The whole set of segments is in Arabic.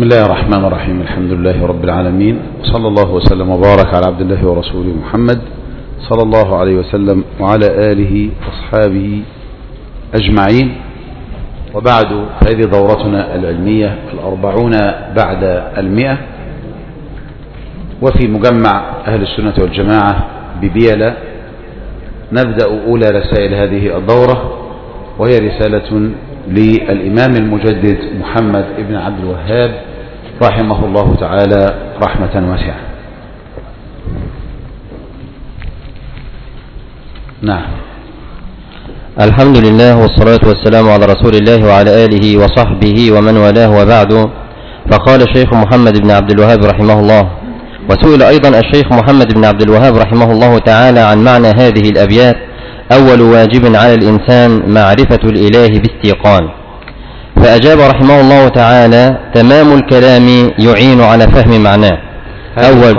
بسم الله الرحمن الرحيم. الحمد لله رب العالمين، صلى الله وسلم وبارك على عبد الله ورسوله محمد صلى الله عليه وسلم وعلى آله وأصحابه أجمعين. وبعد، هذه دورتنا العلمية 40 بعد 100، وفي مجمع أهل السنة والجماعة ببيلة نبدأ أولى رسائل هذه الدورة، وهي رسالة للإمام المجدد محمد بن عبد الوهاب رحمه الله تعالى رحمة واسعة. نعم. الحمد لله والصلاة والسلام على رسول الله وعلى آله وصحبه ومن والاه، وبعد. فقال الشيخ محمد بن عبد الوهاب رحمه الله: وسئل أيضا الشيخ محمد بن عبد الوهاب رحمه الله تعالى عن معنى هذه الأبيات: أول واجب على الإنسان معرفة الإله باستيقان. فأجاب رحمه الله تعالى: تمام الكلام يعين على فهم معناه. أول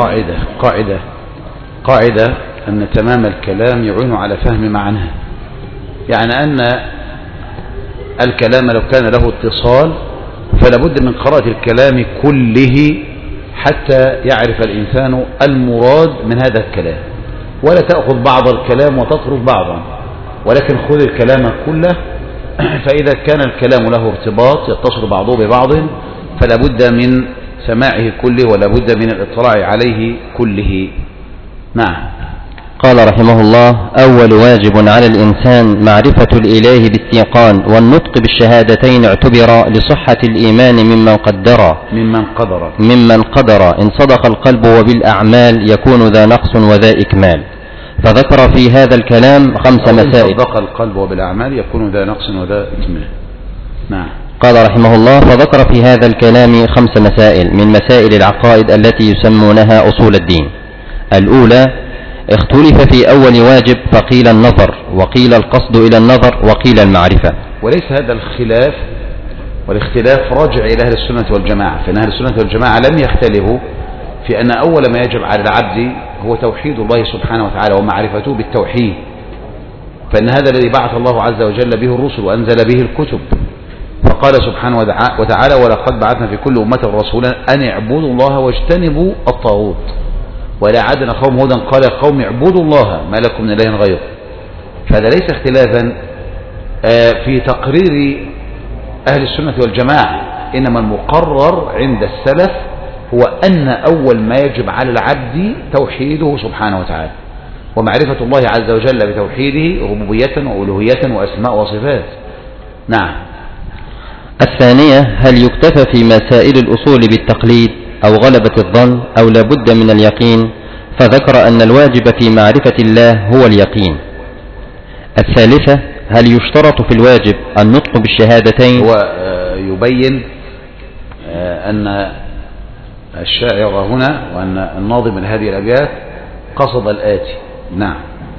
قاعدة أن تمام الكلام يعين على فهم معناه، يعني أن الكلام لو كان له اتصال فلا بد من قراءة الكلام كله حتى يعرف الإنسان المراد من هذا الكلام، ولا تأخذ بعض الكلام وتترك بعضا، ولكن خذ الكلام كله. فإذا كان الكلام له ارتباط يتصل بعضه ببعض فلا بد من سماعه كله ولا بد من الاطلاع عليه كله. نعم. قال رحمه الله: أول واجب على الإنسان معرفة الإله باستيقان، والنطق بالشهادتين اعتبر لصحة الإيمان ممن قدر إن صدق القلب وبالأعمال يكون ذا نقص وذا إكمال. فذكر في هذا الكلام 5 مسائل. صدق القلب وبالأعمال يكون ذا نقص وذا إكمال. نعم. قال رحمه الله: فذكر في هذا الكلام 5 مسائل من مسائل العقائد التي يسمونها أصول الدين. الأولى: اختلف في أول واجب، فقيل النظر، وقيل القصد إلى النظر، وقيل المعرفة. وليس هذا الخلاف والاختلاف راجع إلى أهل السنة والجماعة، فإن أهل السنة والجماعة لم يختلفوا في أن أول ما يجب على العبد هو توحيد الله سبحانه وتعالى ومعرفته بالتوحيد، فإن هذا الذي بعث الله عز وجل به الرسل وأنزل به الكتب. فقال سبحانه وتعالى: ولقد بعثنا في كل أمة رسولا أن اعبدوا الله واجتنبوا الطاغوت. ولا عدنا قوم هودا قال يا قوم اعبدوا الله ما لكم من إله غيره. فهذا ليس اختلافا في تقرير أهل السنة والجماعة، إنما المقرر عند السلف هو أن أول ما يجب على العبد توحيده سبحانه وتعالى ومعرفة الله عز وجل بتوحيده ربوبية وألوهية وأسماء وصفات. نعم. الثانية: هل يكتفى في مسائل الأصول بالتقليد أو غلبة الظن أو لابد من اليقين؟ فذكر أن الواجب في معرفة الله هو اليقين. الثالثة: هل يشترط في الواجب النطق بالشهادتين؟ هو يبين أن الشاعر هنا وأن الناظم لهذه الأبيات قصد الآتي. نعم.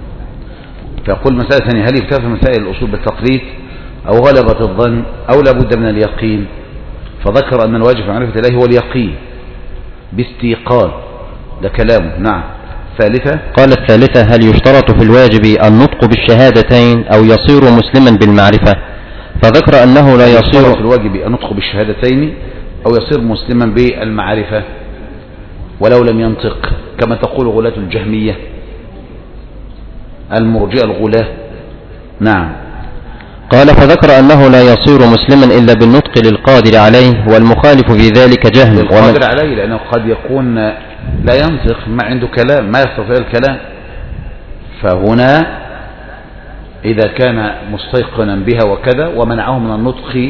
فيقول مسألة ثانية: هل يكتفى مسائل الأصول بالتقليد أو غلبة الظن أو لابد من اليقين؟ فذكر أن الواجب في معرفة الله هو اليقين باستيقان، ده كلامه. نعم. ثالثة: قال الثالثة: هل يشترط في الواجب النطق بالشهادتين أو يصير مسلما بالمعرفة؟ فذكر أنه لا يصير في الواجب النطق بالشهادتين أو يصير مسلما بالمعرفة ولو لم ينطق، كما تقول غلاة الجهمية المرجئة الغلاة. نعم. قال: فذكر أنه لا يصير مسلما إلا بالنطق للقادر عليه، والمخالف في ذلك جهل. القادر عليه لأنه قد يكون لا ينطق، ما عنده كلام، ما يستطيع الكلام. فهنا إذا كان مستيقنا بها وكذا ومنعه من النطق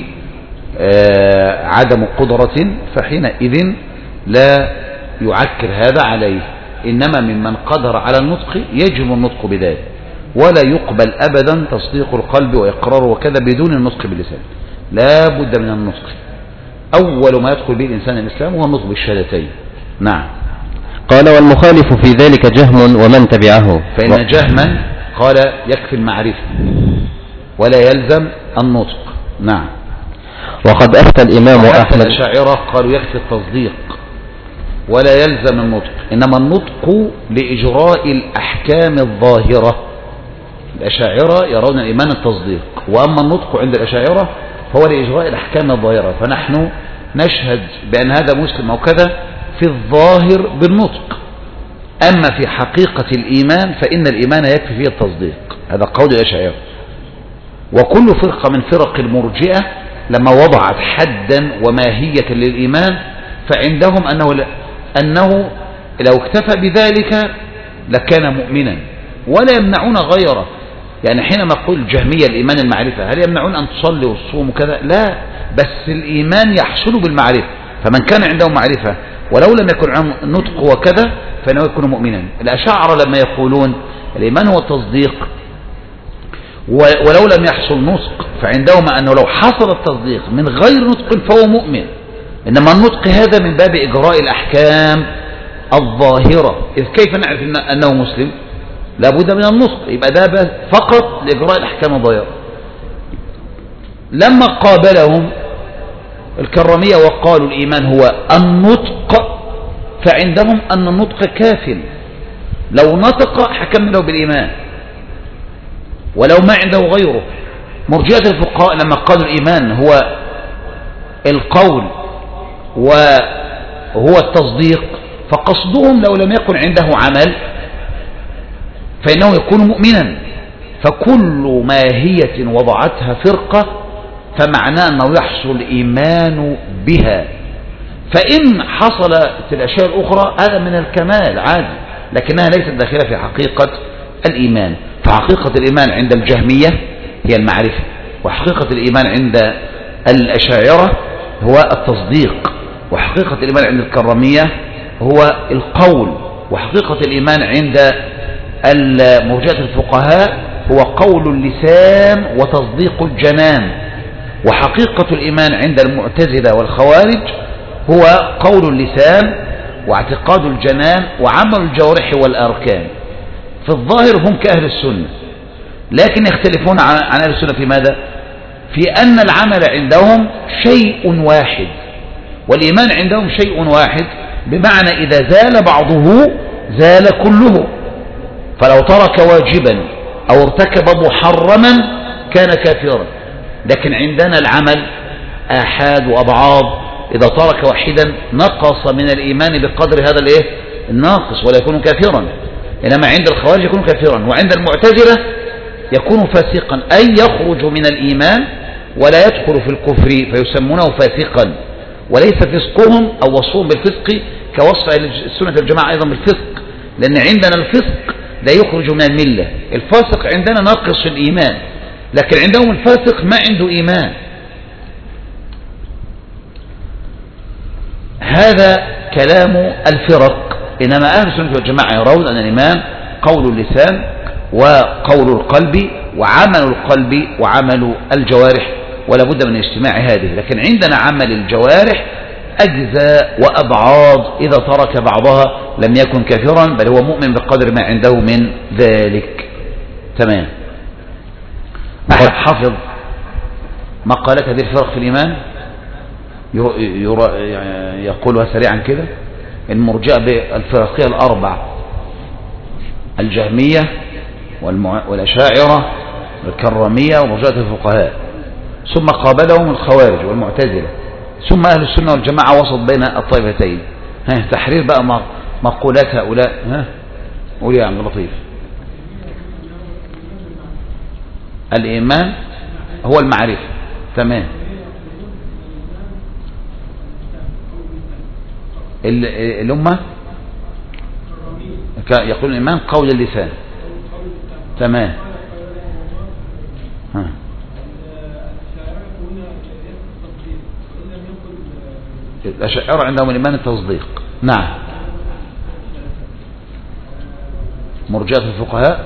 عدم قدرة، فحينئذ لا يعكر هذا عليه، إنما ممن قدر على النطق يجب النطق بذلك، ولا يقبل أبدا تصديق القلب وإقراره وكذا بدون النطق باللسان، لا بد من النطق. أول ما يدخل به الإنسان الإسلام هو النطق بالشهادتين. نعم. قال: والمخالف في ذلك جهم ومن تبعه. فإن جهما قال يكفي المعرفة ولا يلزم النطق. نعم. وقد أفتى الإمام أحمد. الأشاعرة قالوا يكفي التصديق ولا يلزم النطق، إنما النطق لإجراء الأحكام الظاهرة. الأشاعرة يرون الإيمان التصديق، وأما النطق عند الأشاعرة هو لإجراء الأحكام الظاهرة. فنحن نشهد بأن هذا مسلم أو كذا في الظاهر بالنطق، أما في حقيقة الإيمان فإن الإيمان يكفي فيه التصديق. هذا قول الأشاعرة. وكل فرقة من فرق المرجئة لما وضعت حدا وماهية للإيمان فعندهم أنه لو اكتفى بذلك لكان مؤمنا، ولا يمنعون غيره. يعني حينما يقول الجهمية الإيمان المعرفة، هل يمنعون أن تصلي والصوم وكذا؟ لا، بس الإيمان يحصل بالمعرفة. فمن كان عنده معرفة ولو لم يكن عنده نطق وكذا فإنه يكون مؤمنا. الأشاعرة لما يقولون الإيمان هو التصديق ولو لم يحصل نطق، فعندهم أنه لو حصل التصديق من غير نطق فهو مؤمن، إنما النطق هذا من باب إجراء الأحكام الظاهرة. إذ كيف نعرف أنه مسلم؟ لابد من النطق، يبقى ده فقط لإجراء الأحكام الظاهرة. لما قابلهم الكرامية وقالوا الإيمان هو النطق، فعندهم أن النطق كاف، لو نطق حكمنا له بالإيمان ولو ما عنده غيره. مرجئة الفقهاء لما قالوا الإيمان هو القول وهو التصديق، فقصدهم لو لم يكن عنده عمل فإنه يكون مؤمنا. فكل ماهية وضعتها فرقة فمعناه أنه يحصل إيمان بها. فإن حصلت الأشياء الأخرى هذا من الكمال عادي، لكنها ليست داخلة في حقيقة الإيمان. فحقيقة الإيمان عند الجهمية هي المعرفة، وحقيقة الإيمان عند الأشاعرة هو التصديق، وحقيقة الإيمان عند الكرامية هو القول، وحقيقة الإيمان عند مرجئة الفقهاء هو قول اللسان وتصديق الجنان، وحقيقة الإيمان عند المعتزلة والخوارج هو قول اللسان واعتقاد الجنان وعمل الجوارح والأركان. في الظاهر هم كأهل السنة، لكن يختلفون عن أهل السنة في ماذا؟ في أن العمل عندهم شيء واحد والإيمان عندهم شيء واحد، بمعنى إذا زال بعضه زال كله. فلو ترك واجبا أو ارتكب محرما كان كافرا، لكن عندنا العمل آحاد وأبعاض، إذا ترك واحدا نقص من الإيمان بقدر هذا الناقص ولا يكون كافرا. إنما عند الخوارج يكون كافرا، وعند المعتزلة يكون فاسقا، أي يخرج من الإيمان ولا يدخل في الكفر فيسمونه فاسقا، وليس فسقهم أو وصفهم بالفسق كوصف السنة الجماعة أيضا بالفسق، لأن عندنا الفسق لا يخرج من الملة، الفاسق عندنا ناقص الإيمان، لكن عندهم الفاسق ما عنده إيمان. هذا كلام الفرق. إنما أهل السنة والجماعة يرون أن الإيمان قول اللسان وقول القلب وعمل القلب وعمل الجوارح، ولا بد من اجتماع هذه. لكن عندنا عمل الجوارح أجزاء وأبعاض، إذا ترك بعضها لم يكن كافرا بل هو مؤمن بقدر ما عنده من ذلك. تمام. أحد حفظ مقالات هذه الفرق في الإيمان يقولها سريعا كده: المرجئة بالفرقية الأربع، الجهمية والأشاعرة والكرامية ومرجئة الفقهاء، ثم قابلهم الخوارج والمعتزلة، ثم أهل السنة والجماعة وسط بين الطائفتين. تحرير بقى مقولات هؤلاء. قول يا عم لطيف. الإيمان هو المعرفة. تمام. الأمة يقول الإيمان قول اللسان. تمام. الأشاعرة عندهم الإيمان التصديق. نعم. مرجئة الفقهاء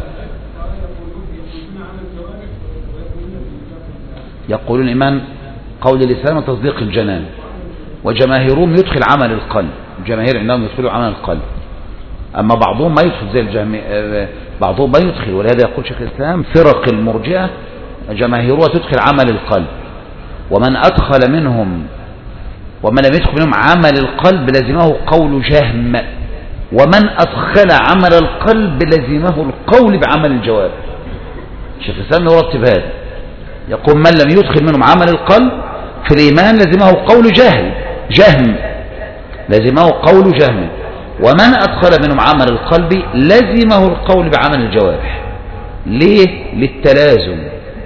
يقولون الإيمان قول اللسان وتصديق الجنان، وجماهيرهم يدخل عمل القلب. الجماهير عندهم يدخلوا عمل القلب، أما بعضهم ما يدخل زي بعضهم ما يدخل. ولهذا يقول شيخ الإسلام فرق المرجئة جماهيرها تدخل عمل القلب، ومن أدخل منهم ومن لم يدخل منهم عمل القلب لزمه قول جهم، ومن أدخل عمل القلب لزمه القول بعمل الجوارح. شيخ الإسلام يرتب هذا، يقول من لم يدخل منهم عمل القلب في الإيمان لزمه قول جهل، جهم، لزمه قول جهم. ومن أدخل منهم عمل القلب لزمه القول بعمل الجوارح. ليه؟ للتلازم.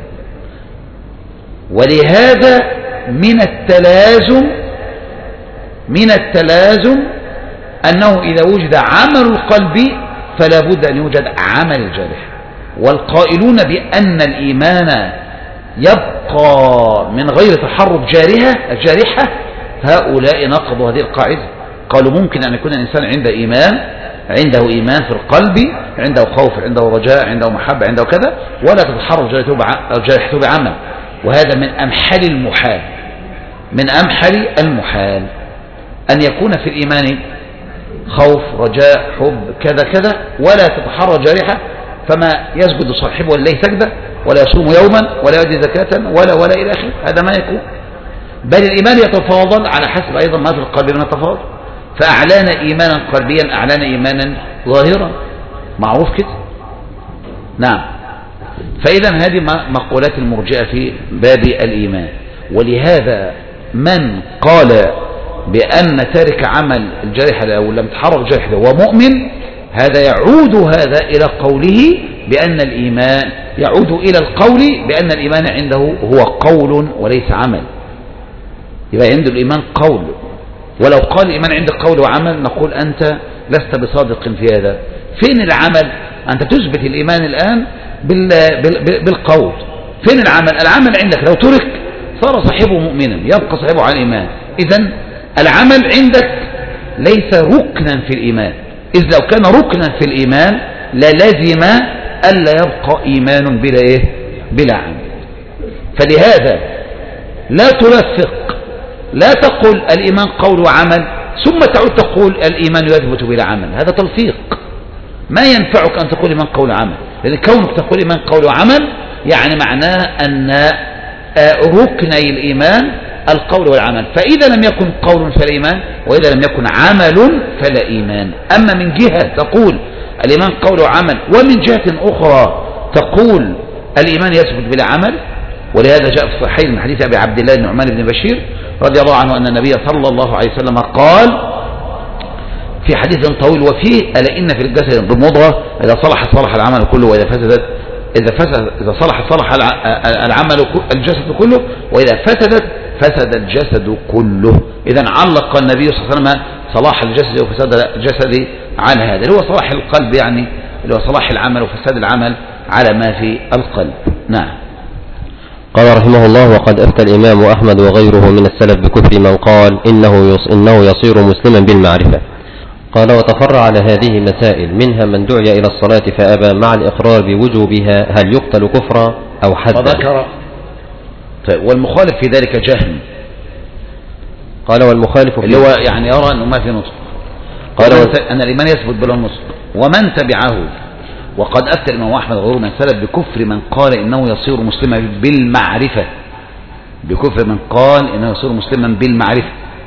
ولهذا من التلازم أنه إذا وجد عمل القلب فلا بد أن يوجد عمل الجارح. والقائلون بأن الإيمان يبقى من غير تحرك جارحة هؤلاء نقضوا هذه القاعدة. قالوا ممكن أن يكون الإنسان عنده إيمان في القلب، عنده خوف، عنده رجاء، عنده محبة، عنده كذا، ولا تتحرك جارحته بعمل. وهذا من أمحل المحال أن يكون في الإيمان خوف، رجاء، حب، كذا كذا، ولا تتحرك جارحة، فما يسجد صاحبه الليل سجدة، ولا يصوم يوما، ولا يؤدي زكاة، ولا إلى آخره. هذا ما يكون. بل الإيمان يتفاضل على حسب أيضا ما في القلب من التفاضل. فأعلان إيمانا قلبيا أعلان إيمانا ظاهرا، معروف كده. نعم. فإذا هذه مقولات المرجئة في باب الإيمان. ولهذا من قال بأن تارك عمل الجارحة أو لم تحرك جارحة هو مؤمن، هذا يعود إلى قوله بأن الإيمان، يعود إلى القول بأن الإيمان عنده هو قول وليس عمل. يبقى عنده الإيمان قول. ولو قال الإيمان عندك قول وعمل نقول أنت لست بصادق في هذا. فين العمل؟ أنت تثبت الإيمان الآن بالقول. فين العمل؟ العمل عندك لو ترك صار صاحبه مؤمنا، يبقى صاحبه على الإيمان. إذن العمل عندك ليس ركنا في الإيمان، إذ لو كان ركنا في الإيمان للزم ألا يبقى إيمان بلا عمل. فلهذا لا تلفق، لا تقول الإيمان قول وعمل ثم تعود تقول الإيمان يثبت بلا عمل. هذا تلفيق. ما ينفعك أن تقول إيمان قول وعمل، لأن كونك تقول إيمان قول وعمل يعني معناه أن ركني الإيمان القول والعمل. فإذا لم يكن قول فلا إيمان، وإذا لم يكن عمل فلا إيمان. أما من جهة تقول الإيمان قول وعمل، ومن جهة أخرى تقول الإيمان يثبت بلا عمل. ولهذا جاء في الصحيح من حديث أبي عبد الله النعمان بن بشير رضي الله عنه أن النبي صلى الله عليه وسلم قال في حديث طويل وفيه: ألا إن في الجسد مضغة إذا صلحت صلح العمل كله، وإذا فسدت إذا صلحت صلح العمل الجسد كله، وإذا فسدت فسد الجسد كله. إذا علق النبي صلى الله عليه وسلم صلاح الجسد وفساد الجسد على هذا اللي هو صلاح القلب، يعني اللي هو صلاح العمل وفساد العمل على ما في القلب. نعم. قال رحمه الله: وقد أفتى الإمام أحمد وغيره من السلف بكفر من قال إنه يصير مسلما بالمعرفة. قال: وتفرع على هذه مسائل، منها من دعي إلى الصلاة فأبى مع الإقرار بوجوبها، هل يقتل كفرا أو حدا؟ فذكر. طيب، والمخالف في ذلك جهم. قال: والمخالف اللي هو يعني يرى أنه ما في نطق. قال أن الإيمان يثبت بلا نطق. ومن تبعه وقد أفتى الإمام أحمد وغيره من السلف بكفر من قال إنه يصير مسلما بالمعرفة. بكفر من قال إنه يصير مسلما بالمعرفة.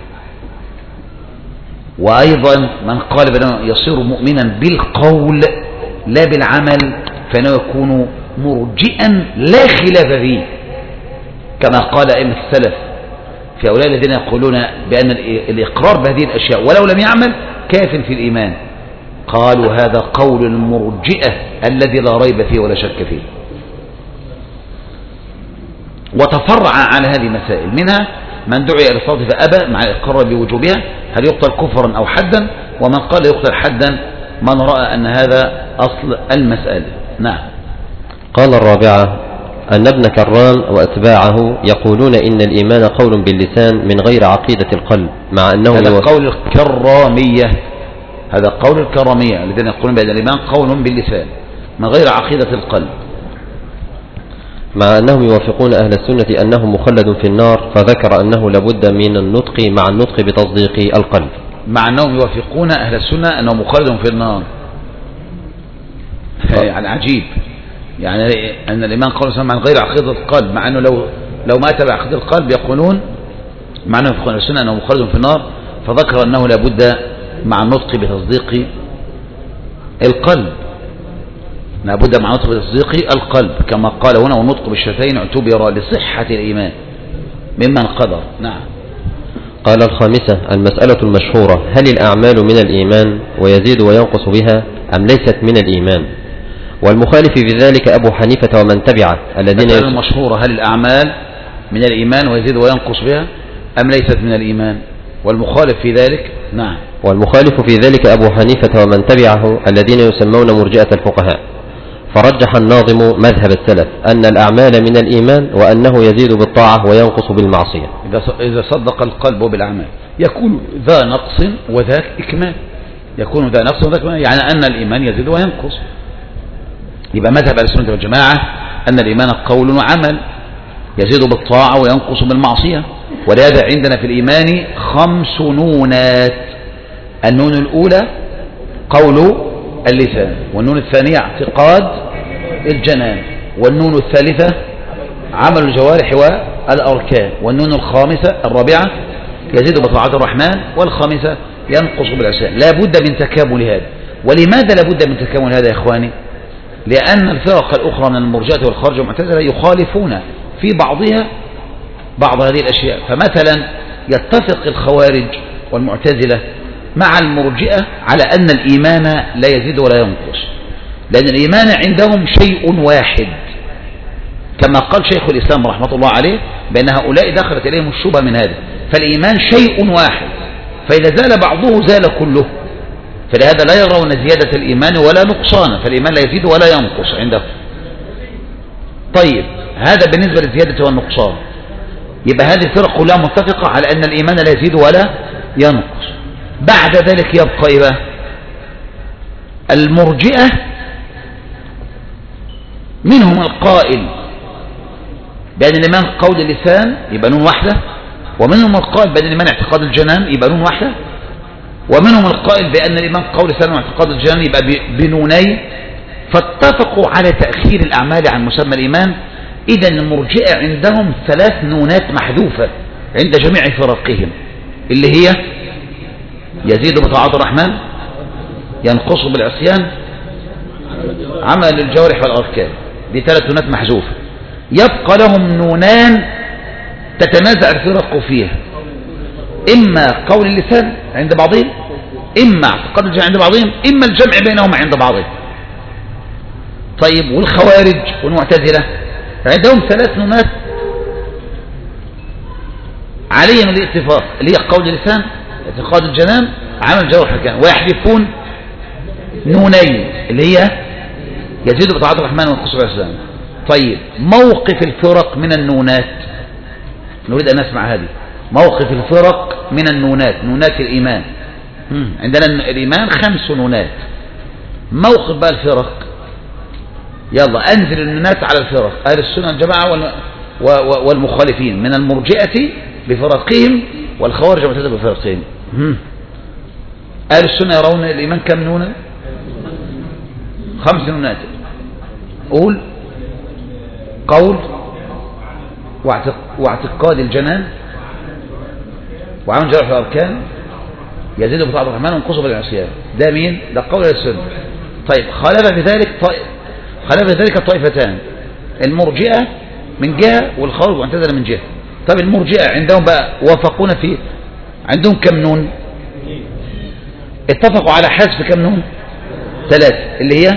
وأيضا من قال بأنه يصير مؤمنا بالقول لا بالعمل، فإنه يكون مرجئا لا خلاف فيه، كما قال أئمة السلف في أولئك الذين يقولون بأن الإقرار بهذه الأشياء ولو لم يعمل كاف في الإيمان. قالوا هذا قول المرجئة الذي لا ريب فيه ولا شك فيه. وتفرع على هذه مسائل، منها من دعي إلى الصلاة فأبى مع الإقرار بوجوبها، هل يقتل كفرا أو حدا؟ ومن قال يقتل حدا من رأى أن هذا أصل المسألة. نعم. قال: الرابعة أن ابن كرام وأتباعه يقولون إن الإيمان قول باللسان من غير عقيدة القلب، مع أنه هذا قول الكرامية. هذا قول الكرامية الذين يقولون بأن الإيمان قول باللسان من غير عقيدة القلب، مع أنهم يوافقون أهل السنة أنه مخلد في النار، فذكر أنه لابد من النطق مع النطق بتصديق القلب. مع أنهم يوافقون أهل السنة أنه مخلد في النار. يعني عجيب، يعني أن الإيمان قول من غير عقيدة القلب، مع أنه لو مات بعقيدة القلب يقولون مع أنهم يوافقون أهل السنة أنه مخلد في النار، فذكر أنه لابد مع النطق بتصديق القلب. لابد مع نطق بتصديق القلب، كما قال هنا: والنطق بالشفتين اعتبر لصحة الإيمان ممن قدر. نعم. قال الخامسة المسألة المشهورة: هل الأعمال من الإيمان ويزيد وينقص بها أم ليست من الإيمان؟ والمخالف في ذلك أبو حنيفة ومن تبعه الذين المشهورة: هل الأعمال من الإيمان ويزيد وينقص بها أم ليست من الإيمان؟ والمخالف في ذلك نعم، والمخالف في ذلك أبو حنيفة ومن تبعه الذين يسمون مرجئة الفقهاء. فرجح الناظم مذهب السلف أن الأعمال من الإيمان وأنه يزيد بالطاعة وينقص بالمعصية. إذا صدق القلب بالأعمال يكون ذا نقص وذاك إكمال، يكون ذا نقص وذاك إكمال، يعني أن الإيمان يزيد وينقص. يبقى مذهب أهل السنة والجماعة أن الإيمان قول وعمل، يزيد بالطاعة وينقص بالمعصية. ولهذا عندنا في الإيمان 5 نونات: النون الأولى قول اللسان، والنون الثانية اعتقاد الجنان، والنون الثالثة عمل الجوارح والأركان، والنون الخامسة الرابعة يزيد بطاعة الرحمن، والخامسة ينقص بالعصيان. لا بد من تكامل هذا. ولماذا لا بد من تكامل هذا يا إخواني؟ لأن الفرق الأخرى من المرجئة والخوارج والمعتزلة يخالفون في بعضها بعض هذه الأشياء. فمثلا يتفق الخوارج والمعتزلة مع المرجئة على أن الإيمان لا يزيد ولا ينقص، لأن الإيمان عندهم شيء واحد، كما قال شيخ الإسلام رحمة الله عليه بأن هؤلاء دخلت إليهم الشبهة من هذا. فالإيمان شيء واحد، فإذا زال بعضه زال كله، فلهذا لا يرون زيادة الإيمان ولا نقصانا، فالإيمان لا يزيد ولا ينقص عندهم. طيب هذا بالنسبة للزيادة والنقصان. يبقى هذه الفرق كلها متفقة على أن الإيمان لا يزيد ولا ينقص. بعد ذلك يبقى إيه بقى؟ المرجئة منهم القائل بأن الإيمان قول اللسان يبقى نون واحدة، ومنهم القائل بأن الإيمان اعتقاد الجنان يبقى نون واحدة، ومنهم القائل بأن الإيمان قول اللسان واعتقاد الجنان يبقى بنونين. فاتفقوا على تأخير الأعمال عن مسمى الإيمان. إذا المرجئة عندهم 3 نونات محذوفة عند جميع فرقهم، اللي هي يزيد بطاعة الرحمن، ينقص بالعصيان، عمل الجوارح والأركان. دي 3 نونات محذوفة. يبقى لهم نونان تتنازع الفرق فيها: إما قول اللسان عند بعضهم، إما اعتقاد الجنان عند بعضهم، إما الجمع بينهما عند بعضهم. طيب والخوارج والمعتزلة عندهم 3 نونات عليهم الاتفاق، اللي هي قول اللسان، اعتقاد الجنان، عمل الجوارح والأركان، ويحذفون نونين اللي هي يزيد بطاعة الرحمن وينقص بالعصيان. طيب موقف الفرق من النونات، نريد أن نسمع هذه. موقف الفرق من النونات، نونات الإيمان. عندنا الإيمان 5 نونات. موقف بقى الفرق، يلا أنزل النونات على الفرق: أهل السنة والجماعة والمخالفين من المرجئة بفرقهم، والخوارج والمعتزلة بفرقهم. أهل السنة يرون الإيمان كم نونة؟ 5 نونات. قول: قول واعتقاد الجنان، وعمل جوارح الأركان، يزيد بطاعة الرحمن وينقص بالعصيان. ده مين؟ ده قول السنة. طيب خالف في ذلك الطائفتان: المرجئة من جهة والخوارج والمعتزلة من جهة. طيب المرجئة عندهم بقى وافقونا في عندهم كم نون؟ اتفقوا على حذف كم نون؟ 3، اللي هي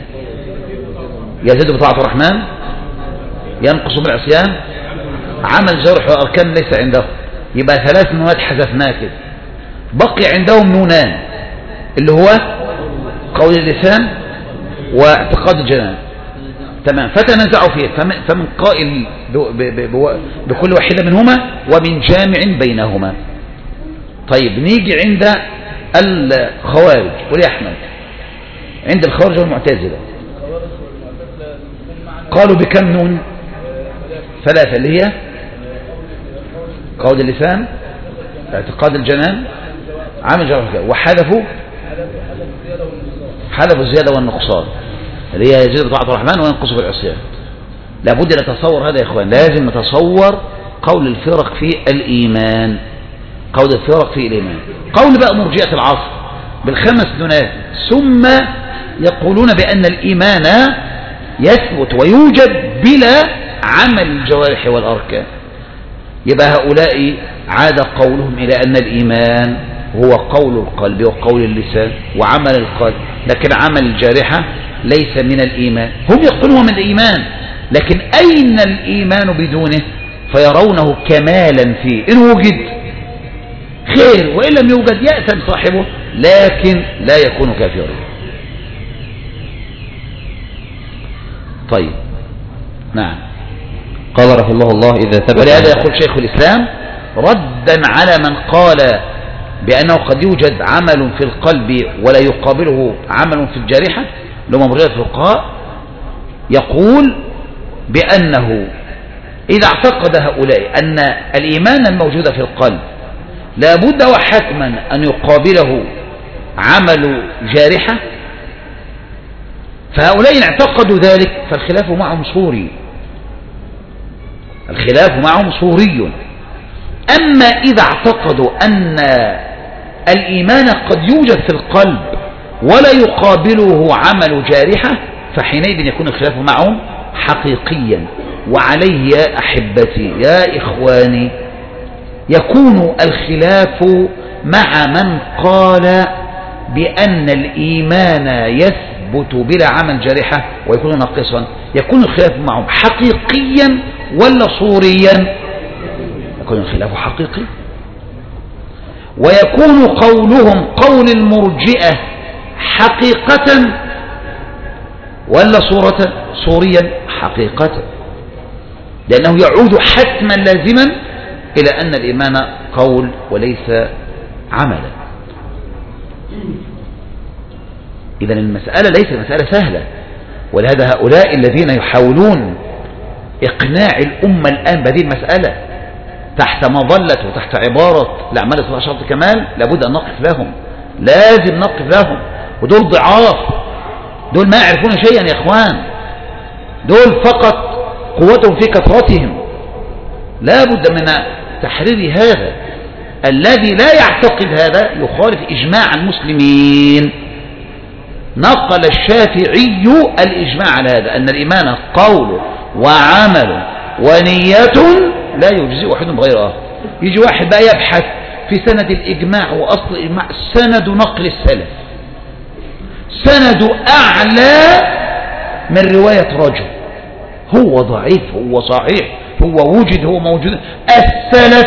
يزيد بطاعة الرحمن، ينقص بالعصيان، عمل جوارح والأركان ليس عندهم. يبقى 3 نونات حذفناها كده. بقي عندهم نونان اللي هو قول اللسان واعتقاد الجنان. تمام. فتنازعوا فيه، فمن قائل بكل واحدة منهما ومن جامع بينهما. طيب نيجي عند الخوارج. قول يا أحمد. عند الخوارج والمعتزلة قالوا بكم نون؟ 3، اللي هي قول اللسان، اعتقاد الجنان، عمل جوارح، وحذفوا الزيادة والنقصان اللي هي يزيد بطاعة الرحمن وينقص بالعصيان. لابد أن نتصور هذا يا إخوان، لازم نتصور قول الفرق في الإيمان. قول الفرق في الإيمان. قول بقى مرجئة العصر بال5 نونات، ثم يقولون بأن الإيمان يثبت ويوجد بلا عمل الجوارح والأركان. يبقى هؤلاء عاد قولهم إلى أن الإيمان هو قول القلب وقول اللسان وعمل القلب، لكن عمل الجارحة ليس من الإيمان. هم يقولون من الإيمان، لكن أين الإيمان بدونه؟ فيرونه كمالا فيه، إن وجد خير وإن لم يوجد يأثم صاحبه، لكن لا يكون كافرا. طيب نعم. قال رحمه الله إذا ثبت. ولهذا يقول شيخ الإسلام ردا على من قال بأنه قد يوجد عمل في القلب ولا يقابله عمل في الجارحة، لما مرغب الفقهاء يقول بأنه إذا اعتقد هؤلاء أن الإيمان الموجود في القلب لا بد وحتما أن يقابله عمل جارحة، فهؤلاء إن اعتقدوا ذلك فالخلاف معهم صوري، الخلاف معهم صوري. أما إذا اعتقدوا أن الإيمان قد يوجد في القلب ولا يقابله عمل جارحة، فحينئذ يكون الخلاف معهم حقيقيا. وعليه يا أحبتي يا إخواني يكون الخلاف مع من قال بأن الإيمان يثبت بلا عمل جارحة ويكون ناقصا، يكون الخلاف معهم حقيقيا ولا صوريا؟ يكون الخلاف حقيقي. ويكون قولهم قول المرجئة حقيقة ولا صوريا؟ حقيقة، لأنه يعود حتما لازما إلى أن الإيمان قول وليس عملا. إذن المسألة ليست مسألة سهلة، ولهذا هؤلاء الذين يحاولون إقناع الأمة الآن بهذه المسألة تحت مظلة وتحت عبارة الأعمال 16 كمال، لابد أن نقف لهم، لازم نقف لهم. ودول ضعاف، دول ما يعرفون شيئا يا إخوان، دول فقط قوتهم في كثرتهم. لا بد من تحرير هذا. الذي لا يعتقد هذا يخالف إجماع المسلمين. نقل الشافعي الإجماع على هذا، أن الإيمان قول وعمل ونية لا يجزئ أحد بغير آخر. يجي واحد بقى يبحث في سند الإجماع وأصل الإجماع، سند نقل السلف، سند أعلى من رواية رجل، هو ضعيف هو صحيح هو وجد هو موجود. السلف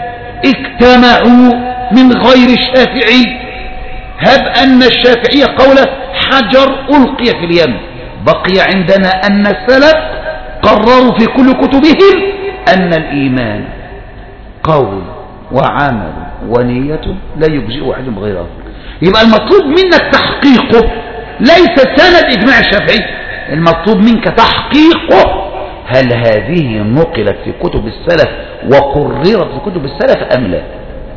اجتمعوا من غير الشافعي، هب أن الشافعي قول حجر ألقي في اليم، بقي عندنا أن السلف قرروا في كل كتبهم أن الإيمان قول وعمل ونية لا يجزئ أحد بغير آخر. يبقى المطلوب منك تحقيقه، ليس سند إجماع الشافعي، المطلوب منك تحقيقه. هل هذه نقلت في كتب السلف وقررت في كتب السلف أم لا؟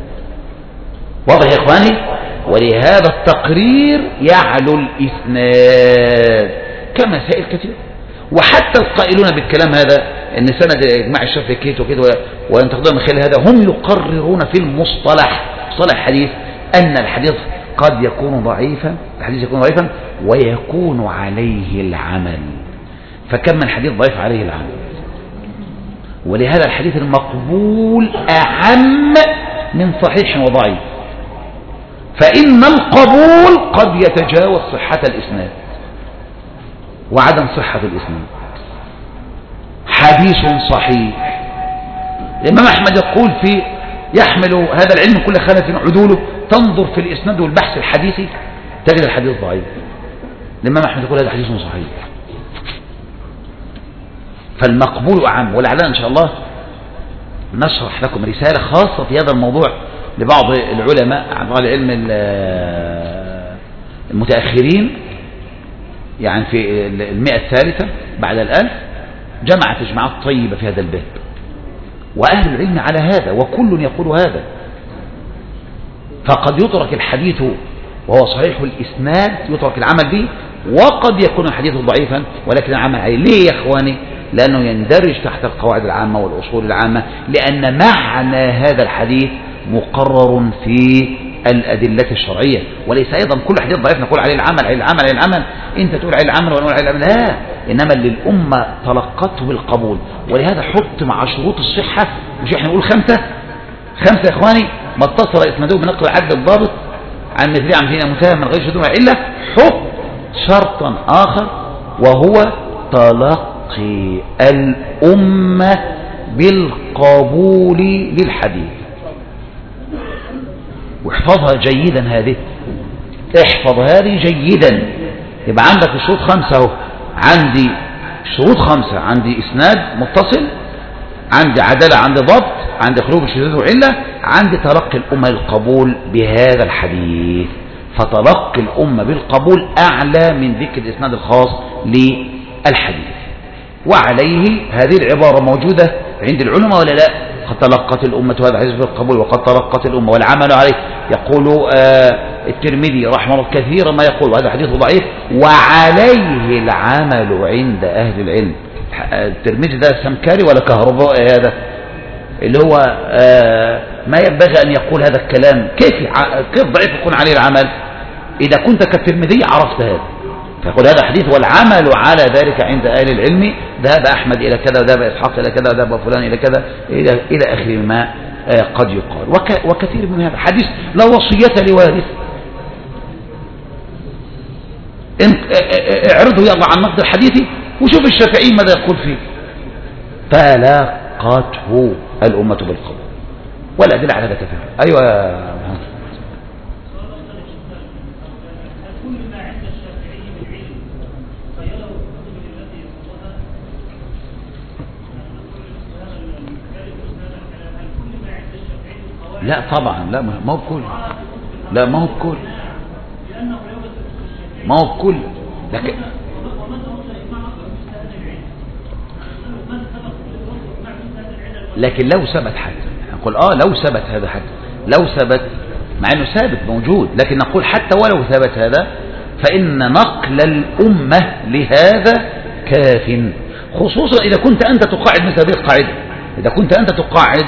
واضح يا إخواني؟ ولهذا التقرير يعلو الإسناد كمسائل كثيرة. وحتى القائلون بالكلام هذا ان سند اجماع الشافعي كيت وكده وان تقدر من خلال هذا، هم يقررون في المصطلح، مصطلح الحديث، ان الحديث قد يكون ضعيفا، الحديث يكون ضعيفا ويكون عليه العمل. فكم من حديث ضعيف عليه العمل. ولهذا الحديث المقبول أعم من صحيح وضعيف، فإن القبول قد يتجاوز صحة الإسناد وعدم صحة الإسناد. حديث صحيح، الإمام أحمد يقول في يحمل هذا العلم كل خانة عدوله، تنظر في الإسناد والبحث الحديثي تجد الحديث ضعيف. الإمام أحمد يقول هذا حديث صحيح. فالمقبول أعم. ولعلنا إن شاء الله نشرح لكم رسالة خاصة في هذا الموضوع لبعض العلماء عن العلم المتأخرين، يعني في 100 الثالثة بعد 1000، جمعت اجماعات طيبة في هذا الباب، وأهل العلم على هذا وكل يقول هذا. فقد يترك الحديث وهو صحيح الإسناد يترك العمل به، وقد يكون الحديث ضعيفا ولكن العمل عليه. ليه يا إخواني؟ لأنه يندرج تحت القواعد العامة والأصول العامة، لأن معنى هذا الحديث مقرر في الأدلة الشرعية، وليس أيضا كل حديث ضعيف نقول عليه العمل عليه العمل عليه العمل، أنت تقول عليه العمل وأنا أقول عليه العمل، لا، إنما للأمة تلقته بالقبول. ولهذا حط مع شروط الصحة، مش إحنا نقول 5 5 يا إخواني ما اتصل إسناده بنقل العدل الضابط عن مثلي عن فينا متهم من غير شذوذ إلا حكم شرطا آخر، وهو تلقي الأمة بالقبول للحديث. واحفظها جيدا هذه، احفظ هذه جيدا. يبقى عندك الشروط 5 اهو، عندي شروط 5، عندي إسناد متصل، عندي عدالة، عندي ضبط، عندي خروج الشذوذ وعلة، عندي تلقي الأمة بالقبول بهذا الحديث. فتلقي الأمة بالقبول أعلى من ذكر الإسناد الخاص للحديث. وعليه هذه العبارة موجودة عند العلماء ولا لا؟ قد تلقت الأمة هذا الحديث بالقبول وقد تلقت الأمة والعمل عليه. يقول الترمذي رحمه الله كثيرا ما يقول وهذا حديث ضعيف وعليه العمل عند أهل العلم. الترمذي ده سمكري ولا كهربائي؟ هذا اللي هو ما ينبغي أن يقول هذا الكلام. كيف ضعيف يكون عليه العمل؟ إذا كنت كالترمذي عرفت هذا، فيقول هذا حديث والعمل على ذلك عند أهل العلم، ذهب أحمد إلى كذا وذهب إسحاق إلى كذا وذهب فلان إلى كذا إلى آخر ما قد يقال. وكثير من هذا حديث لا وصية لوارث. اعرضه يلا عن نقد الحديث وشوف الشافعي ماذا يقول فيه. تلقته الأمة بالقبول والأدلة على هذا كثير. أيوة لا طبعا، لا ما هو بكل، لا ما هو بكل، ما هو بكل، لكن لو ثبت حتى نقول لو ثبت هذا حتى لو ثبت، مع انه ثابت موجود، لكن نقول حتى ولو ثبت هذا فإن نقل الأمة لهذا كاف، خصوصا إذا كنت أنت تقاعد مثل هذه القاعدة، إذا كنت أنت تقاعد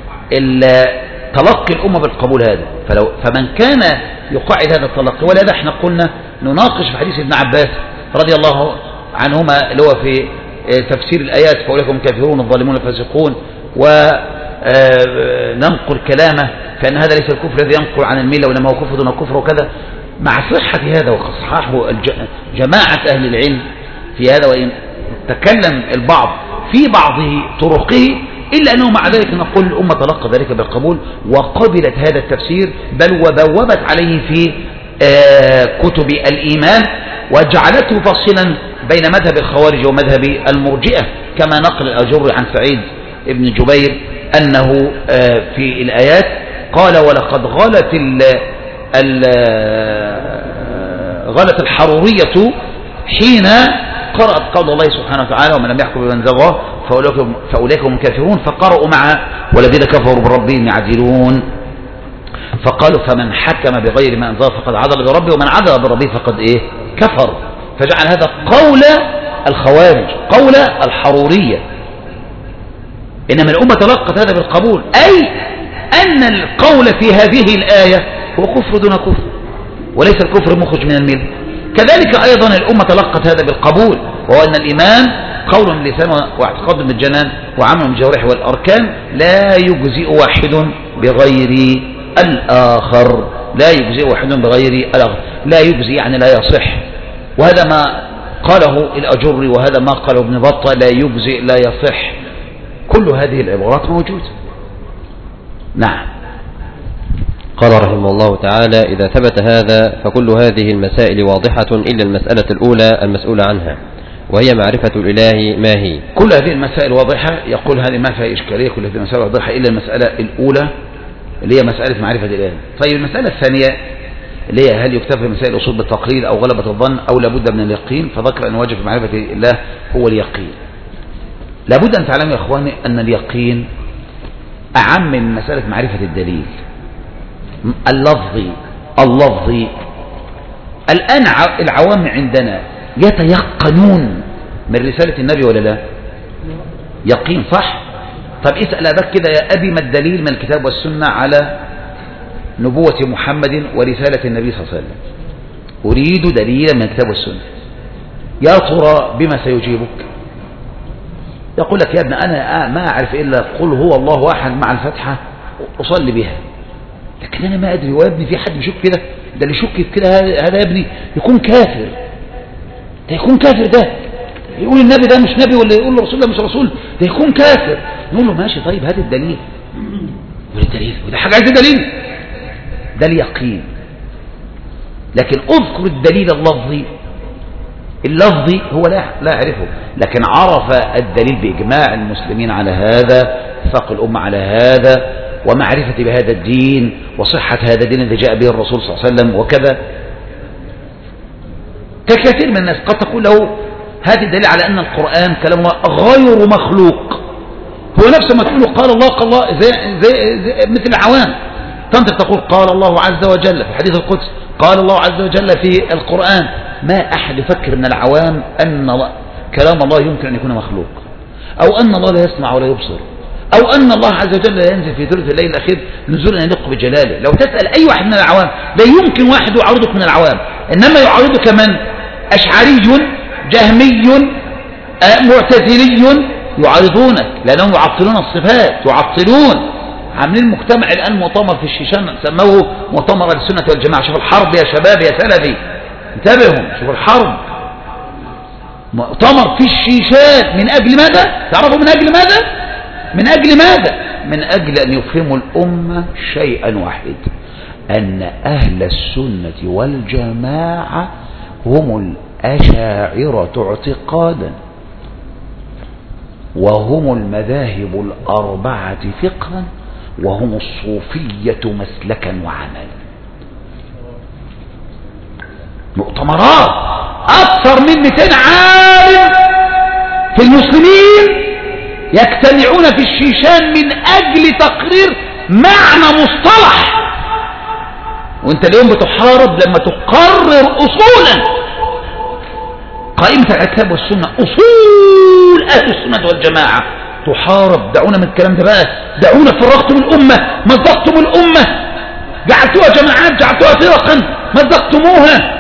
تلقي الأمة بالقبول هذا. فمن كان يقاعد هذا التلقي، ولهذا احنا قلنا نناقش في حديث ابن عباس رضي الله عنهما اللي هو في تفسير الآيات فأولئك هم الكافرون الظالمون الفاسقون، وننقل كلامه فإن هذا ليس الكفر الذي ينقل عن الملة وإنما هو كفر دون كفر وكذا، مع صحة هذا وصححه جماعة أهل العلم في هذا، وإن تكلم البعض في بعض طرقه إلا أنه مع ذلك نقول الأمة تلقى ذلك بالقبول وقبلت هذا التفسير، بل وبوبت عليه في كتب الإيمان وجعلته فصلا بين مذهب الخوارج ومذهب المرجئة، كما نقل الأجر عن سعيد ابن جبير أنه في الآيات قال ولقد غلت الحرورية حين قرأت قول الله سبحانه وتعالى ومن لم يحكم بما أنزل الله فأولئك هم الكافرون، فقرأوا معه والذين كفروا بربهم يعدلون، فقالوا فمن حكم بغير ما أنزل فقد عدل بربه ومن عدل بربه فقد كفر، فجعل هذا قول الخوارج قول الحرورية. إنما الأمة تلقت هذا بالقبول، أي أن القول في هذه الآية هو كفر دون كفر وليس الكفر مخرج من الملة. كذلك أيضا الأمة تلقت هذا بالقبول، وهو أن الإيمان قول من اللسان واعتقاد من الجنان وعمل من الجوارح والأركان، لا يجزئ واحد بغير الآخر، لا يجزئ واحد بغير الآخر، لا يجزئ يعني لا يصح، وهذا ما قاله الأجري وهذا ما قاله ابن بطة، لا يجزئ لا يصح، كل هذه العبارات موجودة. نعم. قال رحمه الله تعالى إذا ثبت هذا فكل هذه المسائل واضحة إلا المسألة الأولى المسؤولة عنها وهي معرفة الإله ما هي. كل هذه المسائل واضحة، يقول هذه ما فيها إشكالية، كل هذه المسائل واضحة إلا المسألة الأولى اللي هي مسألة معرفة الإله. طيب المسألة الثانية اللي هي هل يكتفي مسائل الأصول بالتقليد أو غلبة الظن أو لابد من اليقين، فذكر أن واجب في معرفة الله هو اليقين. لابد أن تعلموا يا إخواني أن اليقين أعم من مسألة معرفة الدليل اللفظي. الآن العوام عندنا يتيقنون من رسالة النبي ولا لا؟ يقين صح؟ طب اسأل أباك كده يا أبي ما الدليل من الكتاب والسنة على نبوة محمد ورسالة النبي صلى الله عليه وسلم؟ أريد دليلا من الكتاب والسنة. يا ترى بما سيجيبك؟ يقول لك يا ابن أنا ما أعرف إلا قل هو الله أحد مع الفتحة أصلي بها، لكن أنا ما أدري. وابني في حد يشك كده؟ ده اللي يشك كده هذا يا ابني يكون كافر. ده يكون كافر، ده يقول النبي ده مش نبي، ولا يقول الرسول ده مش رسول، ده يكون كافر. نقول له ماشي، طيب هات الدليل. يقول الدليل، وده حاجة عايز دليل، ده اليقين. لكن اذكر الدليل اللفظي هو لا يعرفه، لكن عرف الدليل بإجماع المسلمين على هذا، اتفاق الأمة على هذا، ومعرفة بهذا الدين وصحة هذا الدين الذي جاء به الرسول صلى الله عليه وسلم وكذا. كثير من الناس قد تقول له هذا الدليل على أن القرآن كلام الله غير مخلوق. هو نفسه ما تقوله قال الله زي مثل العوام، تنطق تقول قال الله عز وجل في الحديث القدسي، قال الله عز وجل في القرآن. ما أحد يفكر من العوام أن كلام الله يمكن أن يكون مخلوق، أو أن الله لا يسمع ولا يبصر، أو أن الله عز وجل لا ينزل في ثلث الليل الأخير نزولا يليق بجلاله. لو تسأل أي واحد من العوام لا يمكن واحد يعارضك من العوام، إنما يعارضك من؟ أشعري، جهمي، معتزلي، يعارضونك لأنهم يعطلون الصفات، يعطلون. عاملين مجتمع الآن مؤتمر في الشيشان سموه مؤتمر السنة والجماعة. شوف الحرب يا شباب يا سلفي، انتبهوا، شوف الحرب، مؤتمر في الشيشان. من أجل ماذا؟ تعرفوا من أجل ماذا؟ من أجل ماذا؟ من أجل أن يفهموا الأمة شيئا واحدا، أن أهل السنة والجماعة هم الأشاعرة اعتقادا، وهم المذاهب الأربعة فقها، وهم الصوفية مسلكا وعملا. مؤتمرات أكثر من 200 عالم في المسلمين يجتمعون في الشيشان من أجل تقرير معنى مصطلح. وانت اليوم بتحارب لما تقرر أصولا قائمة الكتاب والسنة، أصول أهل السنة والجماعة، تحارب. دعونا من الكلام ده بقى، دعونا. فرقتم الأمة، مزقتم الأمة، جعلتوها جماعات، جعلتوها فرقا، مزقتموها.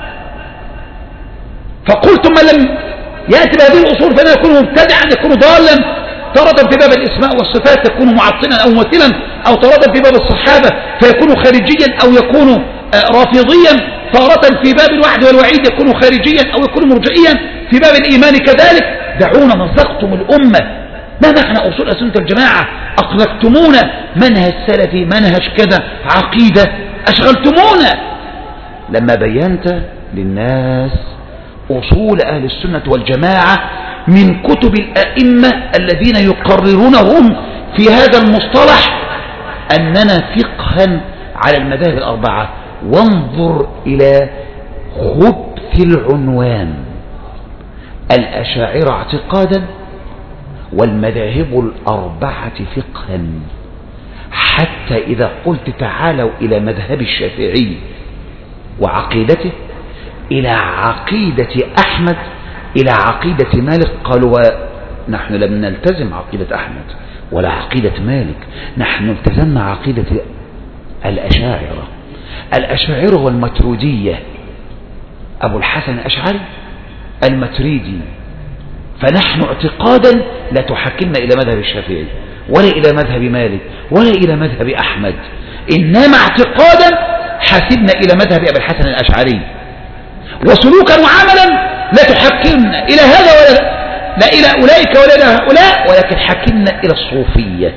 فقلتم من لم يأتي بهذه الأصول فإنه يكون مبتدعا، يكون ضالا. تردا في باب الإسماء والصفات تكون معطلا أو ممثلا، أو تردا في باب الصحابة فيكون خارجيا أو يكون رافضيا. تارة في باب الوعد والوعيد يكون خارجيا أو يكون مرجئيا. في باب الإيمان كذلك. دعونا، مزقتم الأمة. ما معنى أصول السنة والجماعة؟ أقلقتمونا. منهج سلفي، منهج كذا، عقيدة، أشغلتمونا. لما بينت للناس أصول أهل السنة والجماعة من كتب الأئمة الذين يقررونهم في هذا المصطلح أننا فقها على المذاهب الأربعة. وانظر إلى خبث العنوان: الأشاعرة اعتقادا، والمذاهب الأربعة فقها. حتى إذا قلت تعالوا إلى مذهب الشافعي وعقيدته، إلى عقيدة أحمد، إلى عقيدة مالك، قالوا نحن لم نلتزم عقيدة أحمد ولا عقيدة مالك، نحن التزمنا عقيدة الأشاعرة. الأشاعرة والماتريدية، أبو الحسن الأشعري الماتريدي. فنحن اعتقادا لا تحكمنا إلى مذهب الشافعي ولا إلى مذهب مالك ولا إلى مذهب أحمد، إنما اعتقادا حاسبنا إلى مذهب أبي الحسن الأشعري. وسلوكا وعملا لا تحكمنا إلى هذا ولا لا إلى أولئك ولا إلى هؤلاء، ولكن حكمنا إلى الصوفية.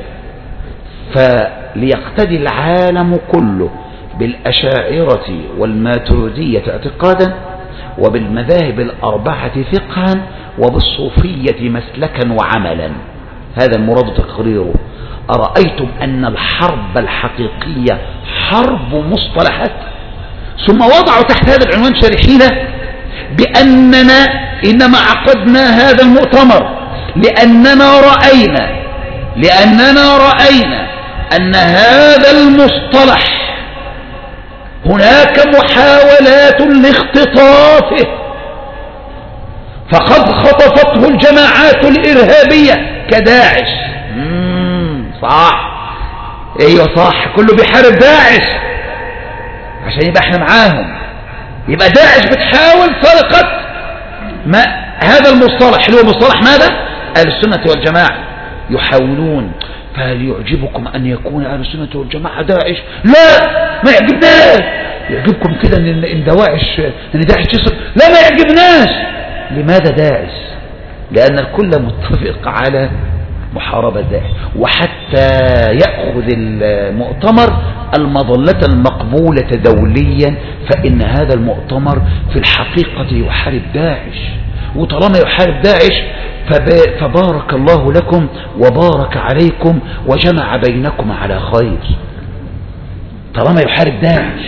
فليقتدي العالم كله بالأشاعرة والماتريدية اعتقادا، وبالمذاهب الأربعة فقها، وبالصوفية مسلكا وعملا. هذا المراد تقريره. أرأيتم أن الحرب الحقيقية حرب مصطلحات، ثم وضعوا تحت هذا العنوان شارحين بأننا إنما عقدنا هذا المؤتمر لأننا رأينا أن هذا المصطلح هناك محاولات لاختطافه، فقد خطفته الجماعات الإرهابية كداعش. صح، ايوه صح، كله بيحارب داعش عشان يبقى احنا معاهم. يبقى داعش بتحاول سرقة هذا المصطلح اللي هو مصطلح ماذا؟ أهل السنة والجماعة. يحاولون فهل يعجبكم أن يكون أهل السنة والجماعة داعش؟ لا، ما يعجبناش. يعجبكم كده إن داعش تصل؟ لا، ما يعجبناش. لماذا داعش؟ لأن الكل متفق على محاربة داعش، وحتى يأخذ المؤتمر المظلة المقبولة دوليا، فإن هذا المؤتمر في الحقيقة يحارب داعش، وطالما يحارب داعش فبارك الله لكم وبارك عليكم وجمع بينكم على خير. طالما يحارب داعش،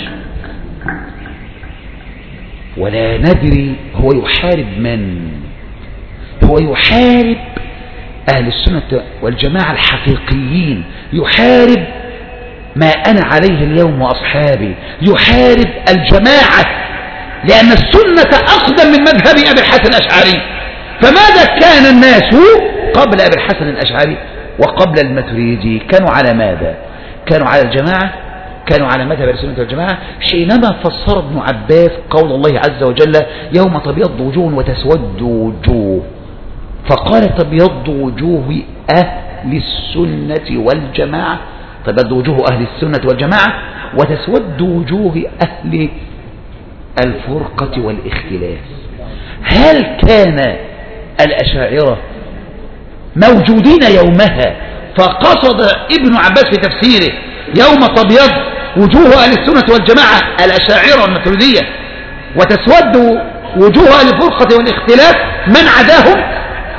ولا ندري هو يحارب من؟ هو يحارب أهل السنة والجماعة الحقيقيين، يحارب ما أنا عليه اليوم وأصحابي، يحارب الجماعة، لأن السنة أقدم من مذهب أبي الحسن الأشعري. فماذا كان الناس قبل أبي الحسن الأشعري وقبل الماتريدي؟ كانوا على ماذا؟ كانوا على الجماعة، كانوا على مذهب السنة والجماعة. حينما فسر ابن عباس قول الله عز وجل يوم تبيض وجوه وتسود وجوه، فقال تبيض وجوه أهل السنة والجماعة، تبيض وجوه أهل السنة والجماعة وتسود وجوه أهل الفرقة والاختلاف. هل كان الأشاعرة موجودين يومها فقصد ابن عباس في تفسيره يوم تبيض وجوه أهل السنة والجماعة الأشاعرة والماتريدية وتسود وجوه أهل الفرقة والاختلاف من عداهم؟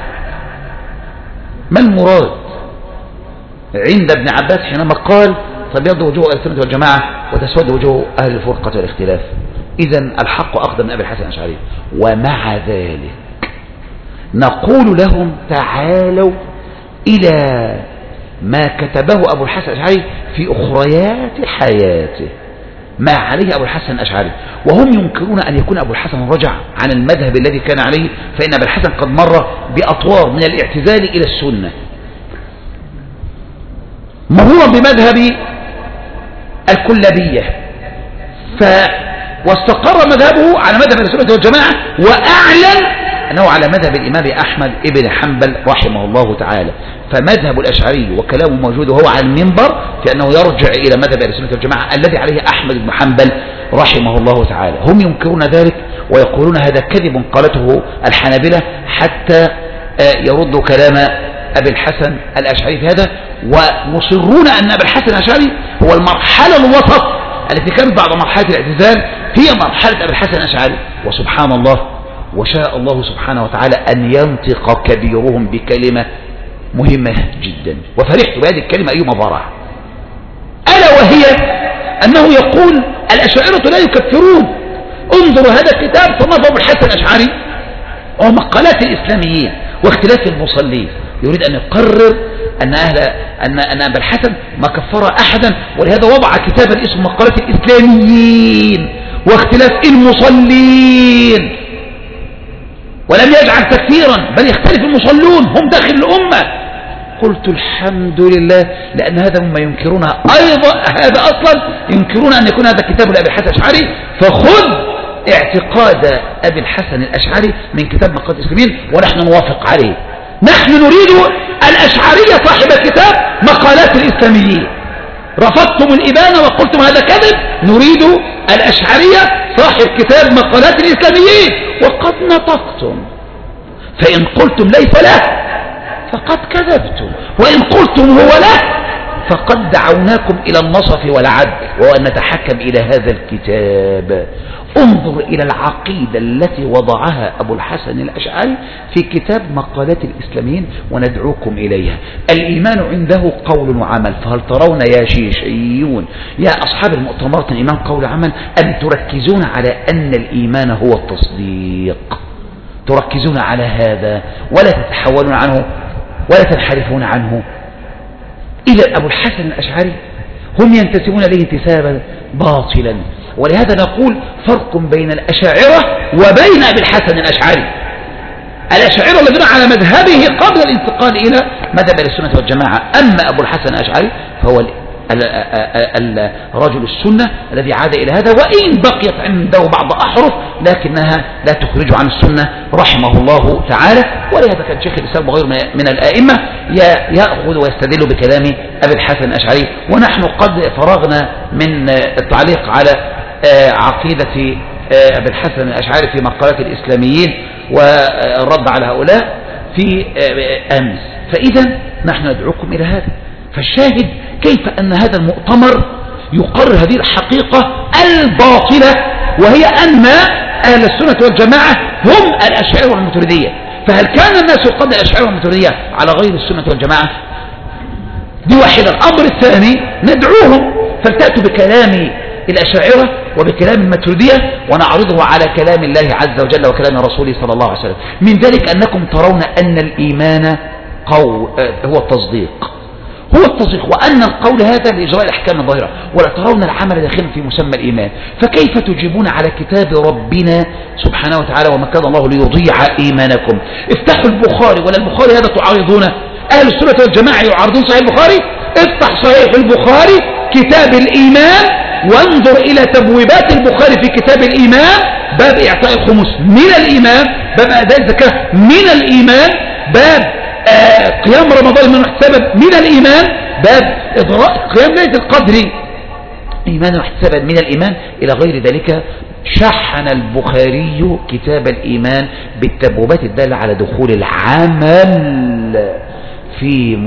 ما المراد عند ابن عباس حينما قال تبيض وجوه أهل السنة والجماعة وتسود وجوه أهل الفرقة والاختلاف؟ إذن الحق أقدم من أبي الحسن الأشعري. ومع ذلك نقول لهم تعالوا إلى ما كتبه أبو الحسن الأشعري في أخريات حياته، ما عليه أبو الحسن الأشعري، وهم ينكرون أن يكون أبو الحسن رجع عن المذهب الذي كان عليه، فإن أبو الحسن قد مر بأطوار من الاعتزال إلى السنة، مرورا بمذهب الكلابية، واستقر مذهبه على مذهب السنة والجماعة، وأعلن أنه على مذهب الإمام أحمد ابن حنبل رحمه الله تعالى. فمذهب الأشعري وكلامه موجود وهو على المنبر في أنه يرجع إلى مذهب السنة والجماعة الذي عليه أحمد بن حنبل رحمه الله تعالى. هم ينكرون ذلك ويقولون هذا كذب قالته الحنابلة حتى يردوا كلام أبي الحسن الأشعري في هذا، ومصرون أن أبي الحسن الأشعري هو المرحلة الوسط التي كانت بعد مرحلة الاعتزال هي مرحلة أبي الحسن الأشعري. وسبحان الله، وشاء الله سبحانه وتعالى أن ينطق كبيرهم بكلمة مهمة جدا، وفرحت بهذه الكلمة أيما فرح، ألا وهي أنه يقول الأشاعرة لا يكفرون. انظروا هذا الكتاب صنفه أبو الحسن الأشعري وهو مقالات الإسلاميين واختلاف المصلين، يريد أن يقرر أن أبا الحسن ما كفر أحدا، ولهذا وضع كتابا اسمه مقالات الإسلاميين واختلاف المصلين، ولم يجعل تكفيرا بل يختلف المصلون هم داخل الأمة. قلت الحمد لله، لأن هذا مما ينكرونه أيضا، هذا أصلا ينكرون أن يكون هذا كتاب لأبي الحسن الأشعري، فخذ اعتقاد أبي الحسن الأشعري من كتاب مقالات الإسلاميين ونحن نوافق عليه. نحن نريد الأشعرية صاحب كتاب مقالات الإسلاميين، رفضتم الإبانة وقلتم هذا كذب، نريد الأشعرية صاحب كتاب مقالات الإسلاميين، وقد نطقتم، فإن قلتم ليس له فقد كذبتم، وإن قلتم هو له فقد دعوناكم إلى النصف والعدل وأن نتحكم إلى هذا الكتاب. انظر إلى العقيدة التي وضعها أبو الحسن الأشعري في كتاب مقالات الإسلاميين وندعوكم إليها. الإيمان عنده قول وعمل، فهل ترون يا شيشيون يا أصحاب المؤتمرات الإيمان قول وعمل أن تركزون على أن الإيمان هو التصديق؟ تركزون على هذا ولا تتحولون عنه ولا تنحرفون عنه. إذا أبو الحسن الأشعري هم ينتسبون إليه انتسابا باطلا، ولهذا نقول فرق بين الأشاعرة وبين أبي الحسن الأشعري. الأشاعرة الذين على مذهبه قبل الانتقال إلى مذهب السنة والجماعة، أما أبو الحسن الأشعري فهو رجل السنة الذي عاد إلى هذا، وإن بقيت عنده بعض أحرف لكنها لا تخرج عن السنة رحمه الله تعالى. ولهذا كان شيخ الإسلام وغيره من الآئمة يأخذ ويستدل بكلام أبي الحسن الأشعري. ونحن قد فرغنا من التعليق على عقيدة أبي الحسن الأشعري في مقالات الإسلاميين والرد على هؤلاء في أمس. فإذا نحن ندعوكم إلى هذا. فالشاهد كيف أن هذا المؤتمر يقرر هذه الحقيقة الباطلة، وهي أن أهل السنة والجماعة هم الأشاعرة والماتريدية. فهل كان الناس يقدم الأشاعرة والماتريدية على غير السنة والجماعة؟ دي واحدة. الأمر الثاني ندعوهم فلتأتوا بكلام الأشاعرة وبكلام الماتريدية ونعرضه على كلام الله عز وجل وكلام رسوله صلى الله عليه وسلم. من ذلك أنكم ترون أن الإيمان هو التصديق، وأن القول هذا لإجراء الأحكام الظاهرة، ولا ترون العمل داخلا في مسمى الإيمان. فكيف تجيبون على كتاب ربنا سبحانه وتعالى وما كان الله ليضيع إيمانكم؟ افتحوا البخاري، ولا البخاري هذا تعارضون؟ أهل السنة والجماعة يعارضون صحيح البخاري؟ افتح صحيح البخاري كتاب الإيمان وانظر إلى تبويبات البخاري في كتاب الإيمان: باب إعطاء الخمس من الإيمان، باب أداء الزكاة من الإيمان، باب قيام رمضان من احتسابا من الإيمان، باب إضراء قيام ليلة القدر إيمان واحتسابا من الإيمان، إلى غير ذلك. شحن البخاري كتاب الإيمان بالتبويبات الدالة على دخول العمل في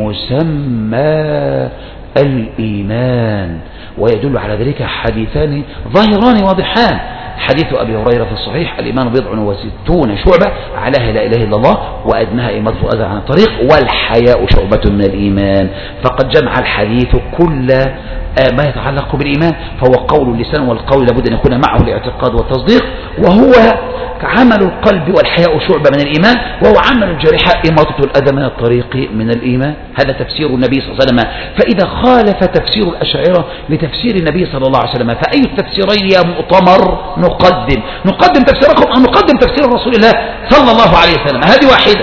مسمى الإيمان. ويدل على ذلك حديثان ظاهران واضحان: حديث أبي هريرة في الصحيح: الإيمان 69 شعبة، أعلاها لا إله إلا الله وأدناها إماطة الأذى عن الطريق، والحياء شعبة من الإيمان. فقد جمع الحديث كل ما يتعلق بالإيمان، فهو قول اللسان، والقول لابد أن يكون معه الاعتقاد والتصديق، وهو عمل القلب، والحياء شعبة من الإيمان، وهو عمل الجارحة إماطة الأذى من الطريق من الإيمان. هذا تفسير النبي صلى الله عليه وسلم. فإذا خالف تفسير الأشاعرة لتفسير النبي صلى الله عليه وسلم فأي التفسيرين يا مؤتمر نقدم تفسيركم أم نقدم تفسير رسول الله صلى الله عليه وسلم؟ هذه واحدة.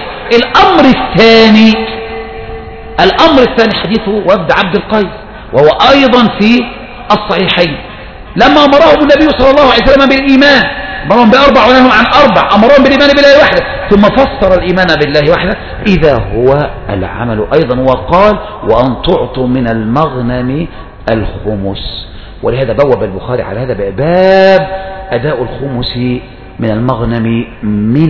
الأمر الثاني حديث وفد عبد القيس، وهو أيضا في الصحيحين. لما أمرهم النبي صلى الله عليه وسلم بالإيمان، أمرهم ب4 ونهوا عن 4، أمرهم بالإيمان بالله وحده، ثم فسر الإيمان بالله وحده إذا هو العمل أيضا، وقال: وأن تعطوا من المغنم الخمس. ولهذا بوب البخاري على هذا باب أداء الخمس من المغنم من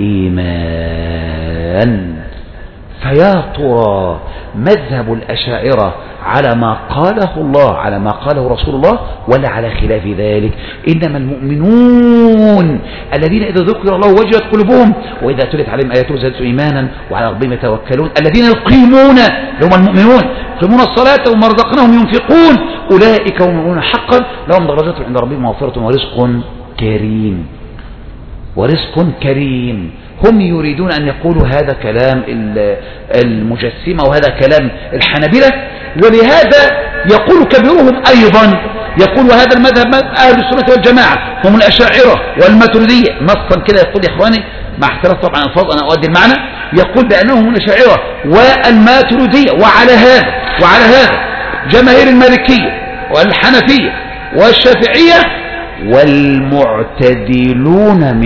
الإيمان. فيا ترى مذهب الأشاعرة على ما قاله الله، على ما قاله رسول الله، ولا على خلاف ذلك؟ إنما المؤمنون الذين إذا ذكر الله وجلت قلوبهم وإذا تلت عليهم آياته زادتهم إيمانا وعلى ربهم يتوكلون الذين يقيمون، هم المؤمنون، يقيمون الصلاة وما رزقناهم ينفقون أولئك هم المؤمنون حقا لهم درجات عند ربهم مغفرة ورزق كريم. هم يريدون أن يقولوا هذا كلام المجسمة وهذا كلام الحنابلة، ولهذا يقول كبيرهم أيضا، يقول وهذا المذهب أهل السنة والجماعة هم الأشاعرة والماتريدية، نصا كده يقول يا إخواني مع اختلاف طبعا الفاظ أنا أؤدي المعنى، يقول بأنهم هم الأشاعرة والماتريدية. وعلى هذا جماهير المالكية والحنفية والشافعية والمعتدلون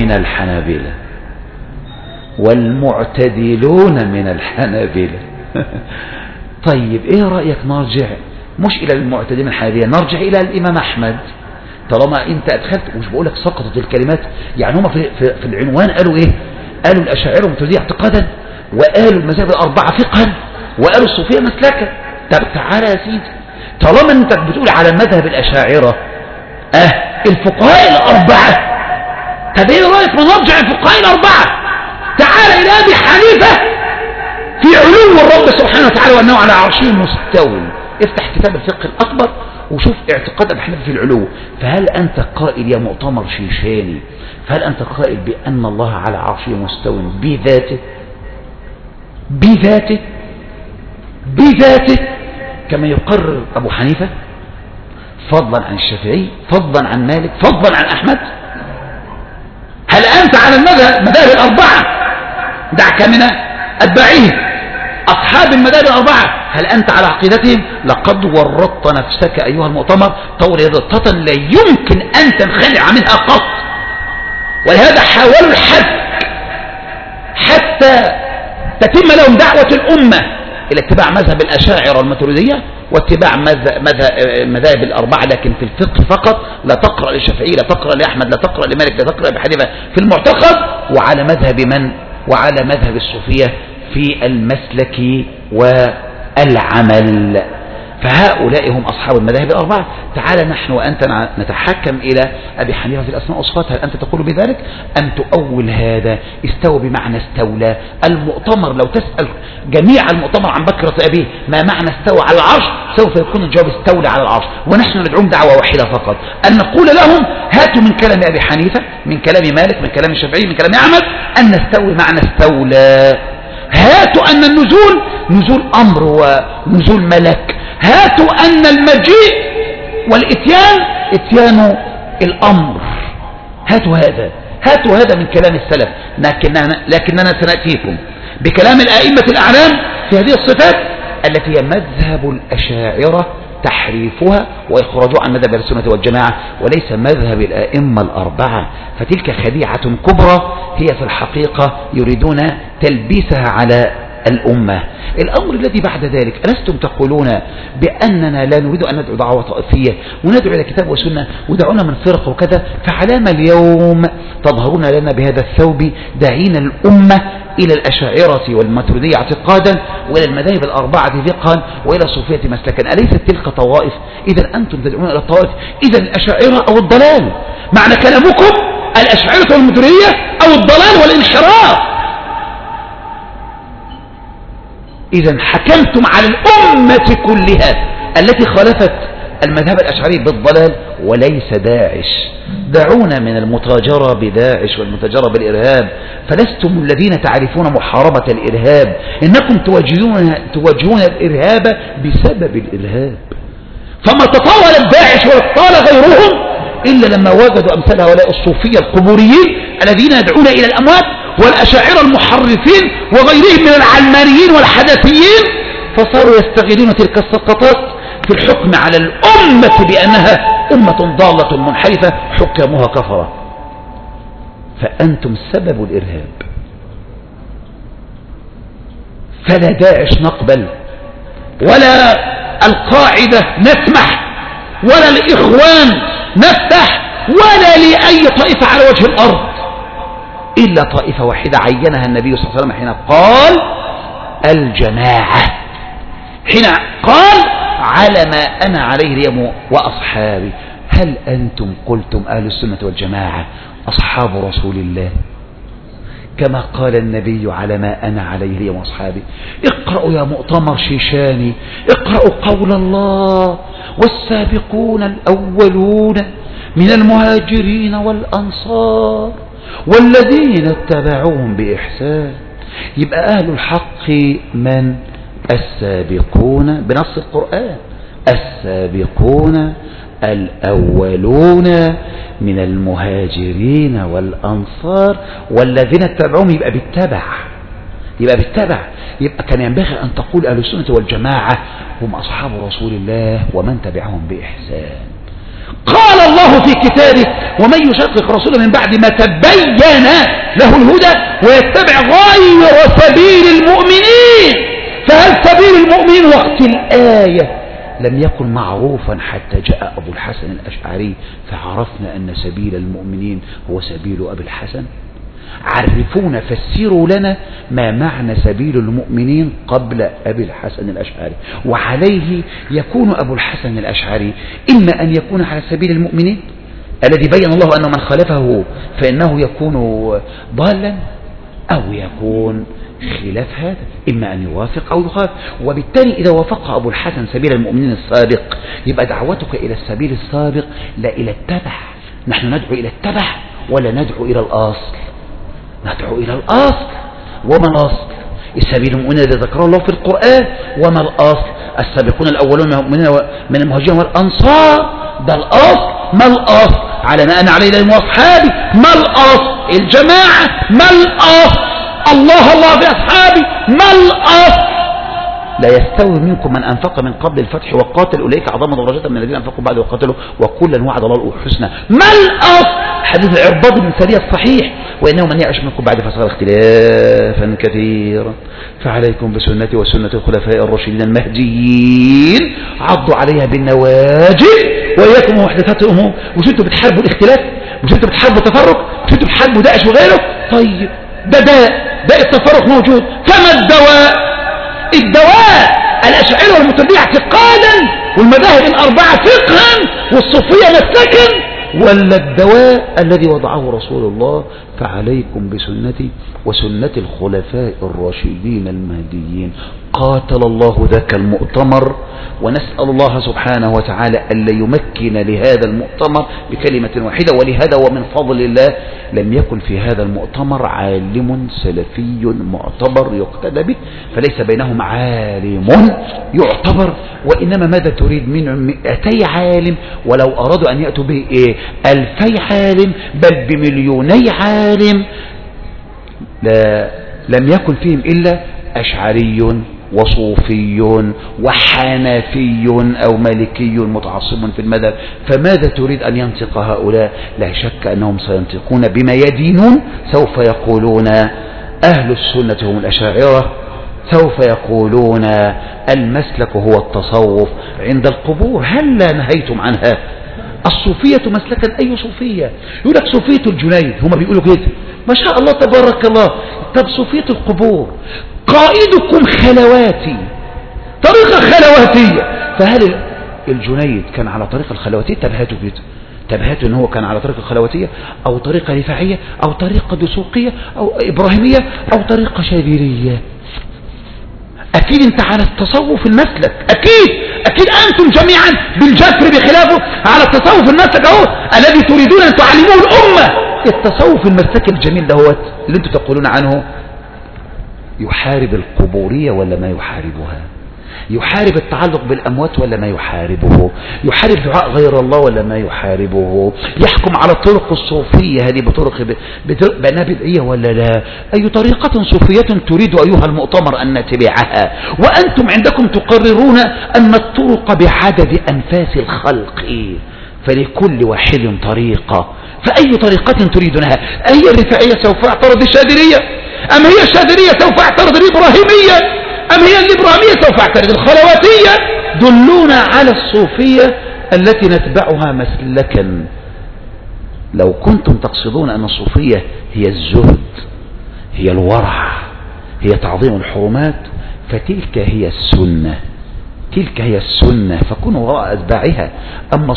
من الحنابلة. طيب ايه رأيك نرجع مش الى المعتدلين الحنابلة، نرجع الى الامام احمد؟ طالما انت ادخلت، مش بقولك سقطت الكلمات، يعني هم في العنوان قالوا ايه؟ قالوا الاشاعرة والماتريدية اعتقادا، وقالوا المذاهب الاربعة فقها، وقالوا الصوفية مسلكا. طب تعالى يا سيدي، طالما انت بتقول على مذهب الاشاعرة الفقهاء الاربعة، طب ايه رأيك ما نرجع الفقهاء الاربعة؟ تعال إلى أبي حنيفة في علو الرب سبحانه وتعالى وأنه على عرشه مستوٍ. افتح كتاب الفقه الأكبر وشوف اعتقاد أبي حنيفة في العلو. فهل أنت قائل يا مؤتمر شيشاني، فهل أنت قائل بأن الله على عرشه مستوٍ بذاته كما يقرر أبو حنيفة، فضلا عن الشافعي، فضلا عن مالك، فضلا عن أحمد؟ هل أنت على المذاهب الأربعة، دعك من أتباعهم أصحاب المذاهب الأربعة، هل أنت على عقيدتهم؟ لقد ورطت نفسك أيها المؤتمر طول رطة لا يمكن أن تنخلع منها قط. ولهذا حاولوا الحد حتى تتم لهم دعوة الأمة إلى اتباع مذهب الأشاعرة والماتريدية واتباع مذاهب الأربعة، لكن في الفقه فقط. لا تقرأ للشافعي، لا تقرأ لأحمد، لا تقرأ لمالك، لا تقرأ لأبي حنيفة في المعتقد. وعلى مذهب من؟ وعلى مذهب الصوفية في المسلك والعمل. فهؤلاء هم أصحاب المذاهب الأربعة. تعال نحن وأنت نتحكم إلى أبي حنيفة في الأسماء والصفات، هل أنت تقول بذلك أم تؤول هذا؟ استوى بمعنى استولى. المؤتمر لو تسأل جميع المؤتمر عن بكرة أبيه ما معنى استوى على العرش، سوف يكون الجواب استولى على العرش. ونحن ندعوهم دعوة واحدة فقط، أن نقول لهم هاتوا من كلام أبي حنيفة، من كلام مالك، من كلام الشافعي، من كلام أحمد أن نستوي معنى استولى. هاتوا أن النزول نزول أمر ونزول ملك. هاتوا أن المجيء والإتيان إتيان الأمر. هاتوا هذا من كلام السلف. لكننا سنأتيكم بكلام الآئمة الأعلام في هذه الصفات التي هي مذهب الأشاعرة تحريفها وإخراجها عن مذهب السنة والجماعة وليس مذهب الآئمة الأربعة. فتلك خديعة كبرى هي في الحقيقة يريدون تلبيسها على الأمة. الأمر الذي بعد ذلك، ألستم تقولون بأننا لا نريد أن ندعو دعوة طائفية وندعو إلى كتاب وسنة ودعونا من فرق وكذا، فعلام اليوم تظهرون لنا بهذا الثوب داعين الأمة إلى الأشاعرة والماتريدية اعتقادا وإلى المذاهب الأربعة فقها وإلى الصوفية مسلكا؟ أليست تلك طوائف؟ إذا أنتم تدعون إلى الطوائف، إذا الأشاعرة أو الضلال. معنى كلامكم الأشاعرة والماتريدية أو الضلال والانحراف. إذا حكمتم على الأمة كلها التي خالفت المذهب الأشعري بالضلال وليس داعش. دعونا من المتاجرة بداعش والمتاجرة بالإرهاب، فلستم الذين تعرفون محاربة الإرهاب، إنكم توجهون الإرهاب بسبب الإرهاب. فما تطاول داعش وطال غيرهم إلا لما وجدوا أمثال هؤلاء الصوفية القبوريين الذين يدعون إلى الأموات والأشاعرة المحرفين وغيرهم من العلمانيين والحدثيين، فصاروا يستغلون تلك السقطات في الحكم على الأمة بأنها أمة ضالة منحرفة حكامها كفرة. فأنتم سبب الإرهاب. فلا داعش نقبل ولا القاعدة نسمح ولا الإخوان نفتح ولا لأي طائفة على وجه الأرض إلا طائفة واحدة عينها النبي صلى الله عليه وسلم حين قال الجماعة، حين قال على ما أنا عليه اليوم وأصحابي. هل أنتم قلتم أهل السنة والجماعة أصحاب رسول الله كما قال النبي على ما أنا عليه اليوم وأصحابي؟ اقرأوا يا مؤتمر شيشاني، اقرأوا قول الله والسابقون الأولون من المهاجرين والأنصار والذين اتبعوهم بإحسان. يبقى أهل الحق من؟ السابقون بنص القرآن، السابقون الأولون من المهاجرين والأنصار والذين اتبعوهم. يبقى بالتبع. يبقى كان ينبغي أن تقول أهل السنة والجماعة هم أصحاب رسول الله ومن تبعهم بإحسان. قال الله في كتابه ومن يشقق رسوله من بعد ما تبين له الهدى ويتبع غير سبيل المؤمنين. فهل سبيل المؤمنين وقت الآية لم يكن معروفا حتى جاء أبو الحسن الأشعري فعرفنا أن سبيل المؤمنين هو سبيل أبي الحسن؟ عرفونا فسروا لنا ما معنى سبيل المؤمنين قبل أبي الحسن الأشعري. وعليه يكون أبو الحسن الأشعري إما أن يكون على سبيل المؤمنين الذي بين الله أنه من خالفه فإنه يكون ضالا، أو يكون خلاف هذا، إما أن يوافق أو يخالف. وبالتالي إذا وافق أبو الحسن سبيل المؤمنين السابق يبقى دعوتك إلى السبيل السابق لا إلى التبع. نحن ندعو إلى التبع ولا ندعو إلى الأصل؟ ندعو إلى الأصل. وما الأصل؟ السبيل المؤمنين الذي ذكره الله في القرآن. وما الأصل؟ السابقون الأولون من المهاجرين والأنصار. ده الأصل. ما الأصل؟ على ما أنا عليه اليوم وأصحابي. ما الأصل؟ الجماعة. ما الأصل؟ الله في أصحابي. ما الأصل؟ لا يستوي منكم من أنفق من قبل الفتح وقاتل أولئك أعظم درجة من الذين أنفقوا بعد وقاتلوا وكلا وعد الله الحسنى. ما الأصل؟ حديث العرباض بن سارية الصحيح، وإنه من يعش منكم بعد فسيرى اختلافا كثيرا فعليكم بسنتي وسنة الخلفاء الراشدين المهديين عضوا عليها بالنواجذ وإياكم ومحدثات الأمور. مش انتوا بتحاربوا الاختلاف؟ مش انتوا بتحاربوا التفرق؟ مش انتوا بتحاربوا داعش وغيره؟ طيب ده داء التفرق موجود. فما الدواء؟ الدواء الأشاعرة والمتبعة اعتقادا والمذاهب الأربعة فقها والصوفية مسلكا، ولا الدواء الذي وضعه رسول الله فعليكم بسنتي وسنة الخلفاء الراشدين المهديين. قاتل الله ذاك المؤتمر، ونسأل الله سبحانه وتعالى ألا يمكن لهذا المؤتمر بكلمة واحدة. ولهذا ومن فضل الله لم يكن في هذا المؤتمر عالم سلفي معتبر يقتدى به، فليس بينهم عالم يعتبر، وإنما ماذا تريد من 200 عالم ولو أرادوا أن يأتوا به 2000 عالم بل بمليوني عالم لم يكن فيهم إلا أشعري وصوفي وحنفي أو مالكي متعصب في المذهب. فماذا تريد أن ينطق هؤلاء؟ لا شك أنهم سينطقون بما يدينون. سوف يقولون أهل السنة هم الأشاعرة، سوف يقولون المسلك هو التصوف عند القبور. هل لا نهيتم عنها؟ الصوفية مسلكا أي صوفية؟ يقول لك صوفية الجنيد، هم بيقولوا كده ما شاء الله تبارك الله. طب صوفية القبور قائدكم خلواتي، طريقة خلواتية. فهل الجنيد كان على طريقة الخلواتية؟ تبهاتوا كده، تبهاتوا ان هو كان على طريقة الخلواتية او طريقة رفاعية او طريقة دسوقية او ابراهيمية او طريقة شاذلية. اكيد انت على التصوف المسلك، اكيد انتم جميعا بالجسر بخلافه على التصوف المسلك اهو الذي تريدون ان تعلموه الامة. التصوف المسلك الجميل دهوت اللي انتم تقولون عنه يحارب القبورية ولا ما يحاربها؟ يحارب التعلق بالأموات ولا ما يحاربه؟ يحارب دعاء غير الله ولا ما يحاربه؟ يحكم على الطرق الصوفية هذه بطرق بأنها بدعية ولا لا؟ أي طريقة صوفية تريد أيها المؤتمر أن نتبعها وأنتم عندكم تقررون أن الطرق بعدد أنفاس الخلق، فلكل واحد طريقة. فأي طريقة تريدونها؟ أهي الرفاعية سوف اعترض الشاذلية؟ أم هي الشاذلية سوف اعترض الإبراهيمية؟ أم هي الإبراهيمية سوف اعترض الخلواتية؟ دلونا على الصوفية التي نتبعها مسلكا. لو كنتم تقصدون أن الصوفية هي الزهد، هي الورع، هي تعظيم الحرمات، فتلك هي السنة، تلك هي السنة، فكونوا وراء أتباعها. أما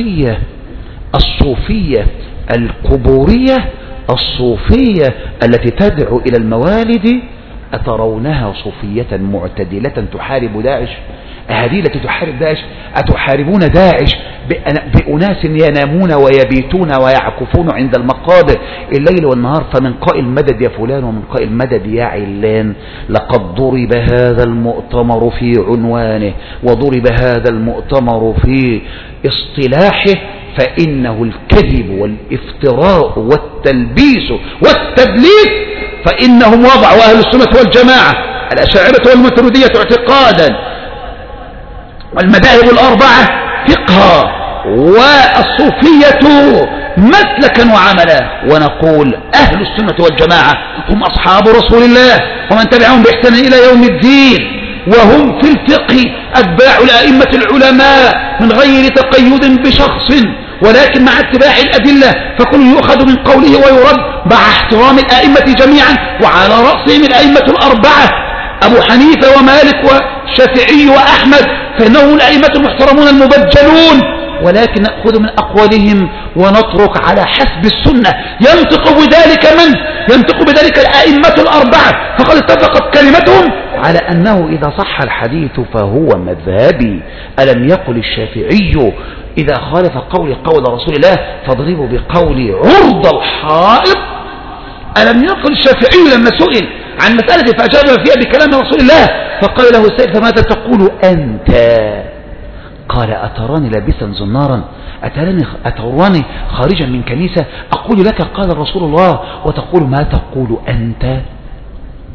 الصوفية القبورية، الصوفية التي تدعو إلى الموالد، أترونها صوفية معتدلة تحارب داعش؟ هذه التي تحارب داعش أتحاربون داعش بأناس ينامون ويبيتون ويعكفون عند المقابر الليل والنهار؟ فمن قائل مدد يا فلان ومن قائل مدد يا علان. لقد ضرب هذا المؤتمر في عنوانه وضرب هذا المؤتمر في اصطلاحه، فإنه الكذب والافتراء والتلبيس والتدليس. فإنهم وضعوا أهل السنة والجماعة الأشاعرة والماتريدية اعتقادا والمذاهب الأربعة فقها والصوفية مسلكا وعملا. ونقول أهل السنة والجماعة هم أصحاب رسول الله ومن تبعهم بإحسان إلى يوم الدين، وهم في الفقه أتباع الأئمة العلماء من غير تقيد بشخص ولكن مع اتباع الأدلة، فكل يؤخذ من قوله ويرد مع احترام الأئمة جميعا، وعلى رأسهم الأئمة الأربعة أبو حنيفة ومالك والشافعي وأحمد، فإنهم الأئمة المحترمون المبجلون، ولكن نأخذ من أقوالهم ونترك على حسب السنة. ينطق بذلك الأئمة الأربعة، فقد اتفقت كلمتهم على أنه إذا صح الحديث فهو مذهبي. ألم يقل الشافعي إذا خالف قول رسول الله فاضربوا بقول عرض الحائط؟ ألم يقل الشافعي لما سئل عن مسألة فأجاب فيها بكلام رسول الله فقال له السائل فماذا تقول أنت؟ قال أتراني لابسا زنارا، أتراني خارجا من كنيسة أقول لك قال رسول الله وتقول ما تقول أنت؟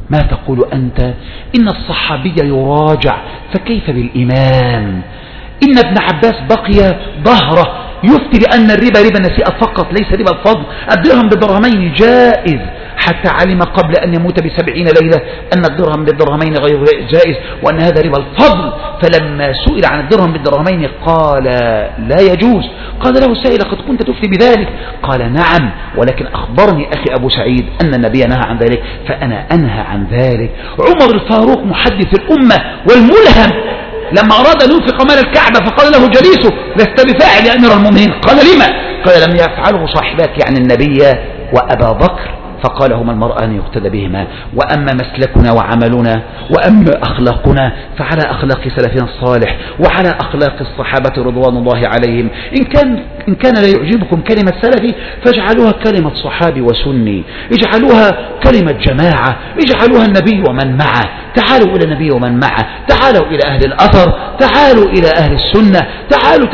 ما تقول أنت؟ إن الصحابي يراجع فكيف بالإمام؟ إن ابن عباس بقي ظهره يفتي بأن الربا ربا النسيئة فقط ليس ربا الفضل، الدرهم بالدرهمين جائز، حتى علم قبل أن يموت ب70 ليلة أن الدرهم بالدرهمين غير جائز وأن هذا ربا الفضل. فلما سئل عن الدرهم بالدرهمين قال لا يجوز. قال له سائل قد كنت تفتي بذلك؟ قال نعم، ولكن أخبرني أخي أبو سعيد أن النبي نهى عن ذلك فأنا أنهى عن ذلك. عمر الفاروق محدث الأمة والملهم لما أراد أن ينفق مال الكعبة فقال له جليسه لست بفاعل يا أمير المؤمنين. قال لما؟ قال لم يفعله صاحباك يعني النبي وأبا بكر، فقال هما المرآن يقتدى بهما. وأما مسلكنا وعملنا وأما أخلاقنا فعلى أخلاق سلفنا الصالح وعلى أخلاق الصحابة رضوان الله عليهم. إن كان لا يعجبكم كلمة سلفي فاجعلوها كلمة صحابي وسني، اجعلوها كلمة جماعة، اجعلوها النبي ومن معه. تعالوا إلى النبي ومن معه، تعالوا إلى أهل الأثر، تعالوا إلى أهل السنة، تعالوا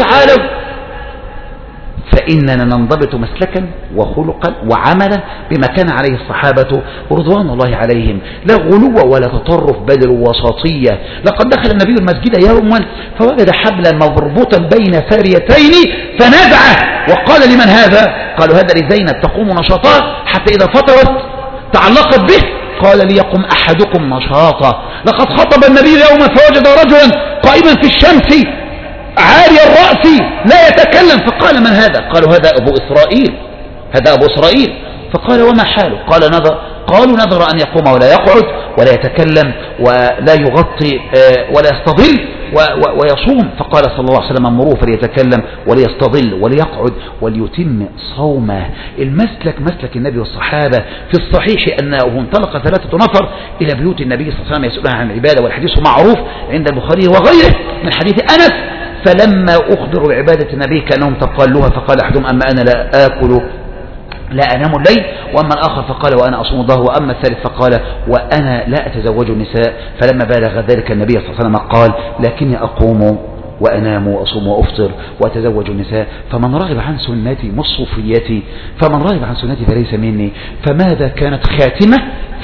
فإننا ننضبط مسلكا وخلقا وعملا بما كان عليه الصحابة رضوان الله عليهم، لا غلو ولا تطرف بل الوسطية. لقد دخل النبي المسجد يوما فوجد حبلا مربوطا بين ساريتين فنزعه وقال لمن هذا؟ قالوا هذا لزينب تقوم نشاطها حتى إذا فطرت تعلقت به. قال ليقم أحدكم نشاطا. لقد خطب النبي يوما فوجد رجلا قائما في الشمس عاري الرأس لا يتكلم، فقال من هذا؟ قالوا هذا أبو إسرائيل، هذا أبو إسرائيل. فقال وما حاله؟ قالوا نذر أن يقوم ولا يقعد ولا يتكلم ولا يغطي ولا يستظل ويصوم. فقال صلى الله عليه وسلم مروه فليتكلم وليستظل وليقعد وليتم صومه. المسلك مسلك النبي والصحابة. في الصحيح أنه انطلق 3 نفر إلى بيوت النبي صلى الله عليه وسلم يسألون عن العبادة، والحديث معروف عند البخاري وغيره من حديث أنس. فلما أخبروا بعبادة النبي كأنهم تقالوها فقال أحدهم أما أنا لا آكل لا أنام الليل، وأما الآخر فقال وأنا أصوم الظهر، وأما الثالث فقال وأنا لا أتزوج النساء. فلما بالغ ذلك النبي صلى الله عليه وسلم قال لكني أقوم وأنام وأصوم وأفطر وأتزوج النساء. فمن رغب عن سنتي مش صوفيتي، فمن رغب عن سنتي فليس مني. فماذا كانت خاتمة؟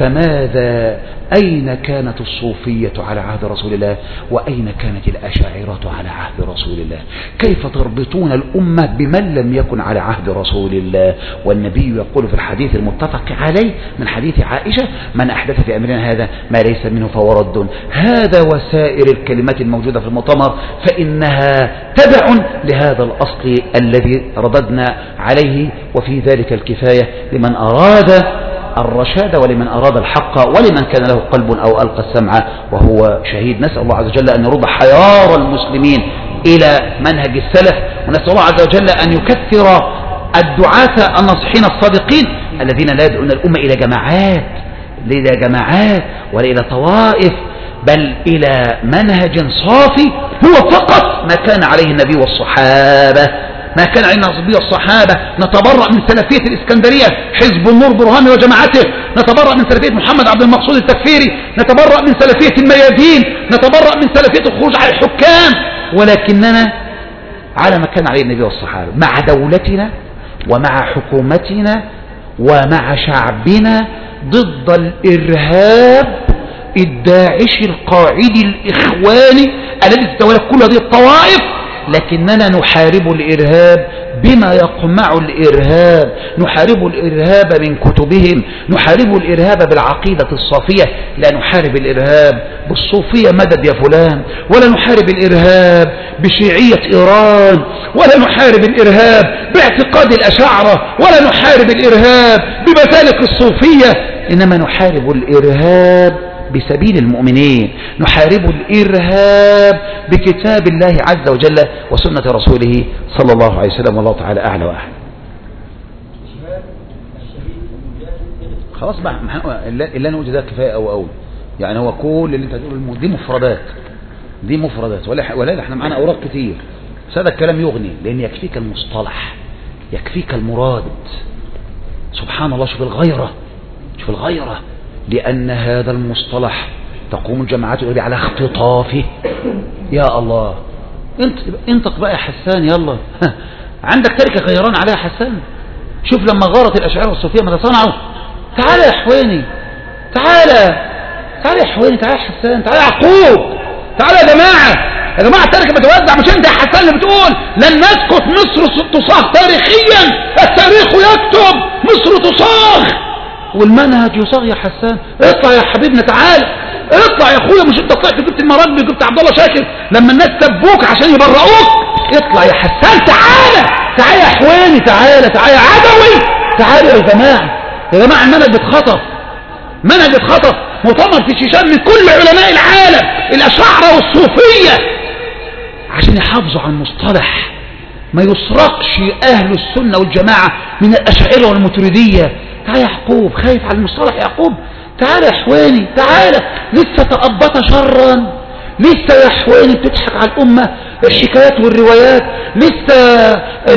أين كانت الصوفية على عهد رسول الله؟ وأين كانت الأشاعرة على عهد رسول الله؟ كيف تربطون الأمة بمن لم يكن على عهد رسول الله؟ والنبي يقول في الحديث المتفق عليه من حديث عائشة من أحدث في أمرنا هذا ما ليس منه فهو رد. هذا وسائر الكلمات الموجودة في المؤتمر فإنها تبع لهذا الأصل الذي رددنا عليه، وفي ذلك الكفاية لمن أراد الرشاد ولمن أراد الحق ولمن كان له قلب أو ألقى السمع وهو شهيد. نسأل الله عز وجل أن يرد حيار المسلمين إلى منهج السلف، ونسأل الله عز وجل أن يكثر الدعاة الناصحين الصادقين الذين لا يدعون الأمة إلى جماعات ولا إلى طوائف، بل إلى منهج صافي هو فقط ما كان عليه النبي والصحابة، ما كان علينا النبي والصحابة. نتبرأ من سلفية الإسكندرية حزب النور برهان وجماعته، نتبرأ من سلفية محمد عبد المقصود التكفيري، نتبرأ من سلفية الميادين، نتبرأ من سلفية الخروج على الحكام، ولكننا على ما كان عليه النبي والصحابة مع دولتنا ومع حكومتنا ومع شعبنا ضد الإرهاب الداعش القاعدي الإخواني الذي تتولى كل هذه الطوائف. لكننا نحارب الإرهاب بما يقمع الإرهاب، نحارب الإرهاب من كتبهم، نحارب الإرهاب بالعقيدة الصافية، لا نحارب الإرهاب بالصوفية مدد يا فلان، ولا نحارب الإرهاب بشيعية إيران، ولا نحارب الإرهاب باعتقاد الأشاعرة، ولا نحارب الإرهاب بمسالك الصوفية، إنما نحارب الإرهاب بسبيل المؤمنين، نحارب الإرهاب بكتاب الله عز وجل وسنة رسوله صلى الله عليه وسلم، والله تعالى أعلى وأعلم. خلاص بقى اللي أنا قلت ده كفاية أو يعني هو كل اللي أنت تقوله دي مفردات ولا احنا معانا أوراق كتير، بس هذا الكلام يغني لأن يكفيك المصطلح، يكفيك المراد. سبحان الله، شوف الغيرة لأن هذا المصطلح تقوم الجماعات على اختطافه. يا الله، انطق بقى يا حسان، يلا عندك تركة غيران عليها حسان. شوف لما غارت الأشاعرة والصوفية ماذا صنعوا. تعالى يا اخواني، تعالى تعالى يا حويني، تعالى يا حسان، تعالى يا يعقوب، تعالى يا جماعة، يا جماعة التاريخ بتوزع، مش انت يا حسان اللي بتقول لن نسكت، مصر تصاغ تاريخيا، التاريخ يكتب، مصر تصاغ والمنهج يصاغ يا حسان. اطلع يا حبيبنا، تعالى اطلع يا اخويا، مش انت طلعت جبت المراكبي وجبت عبد الله شاكر لما الناس سبوك عشان يبرئوك؟ اطلع يا حسان، تعالى تعالى يا حويني، تعالى تعالى يا عدوي، تعالى يا جماعة. يا جماعة المنهج اتخطف، منهج اتخطف. مؤتمر في شيشان من كل علماء العالم الأشاعرة والصوفية عشان يحافظوا على المصطلح، ما يسرقش أهل السنة والجماعة من الأشاعرة والماتريدية. تعالى يا يعقوب، خايف على المصطلح يا يعقوب؟ تعالى يا حويني، تعالى، لسه تأبط شرا، لسه يا حويني بتضحك على الأمة، الحكايات والروايات لسه.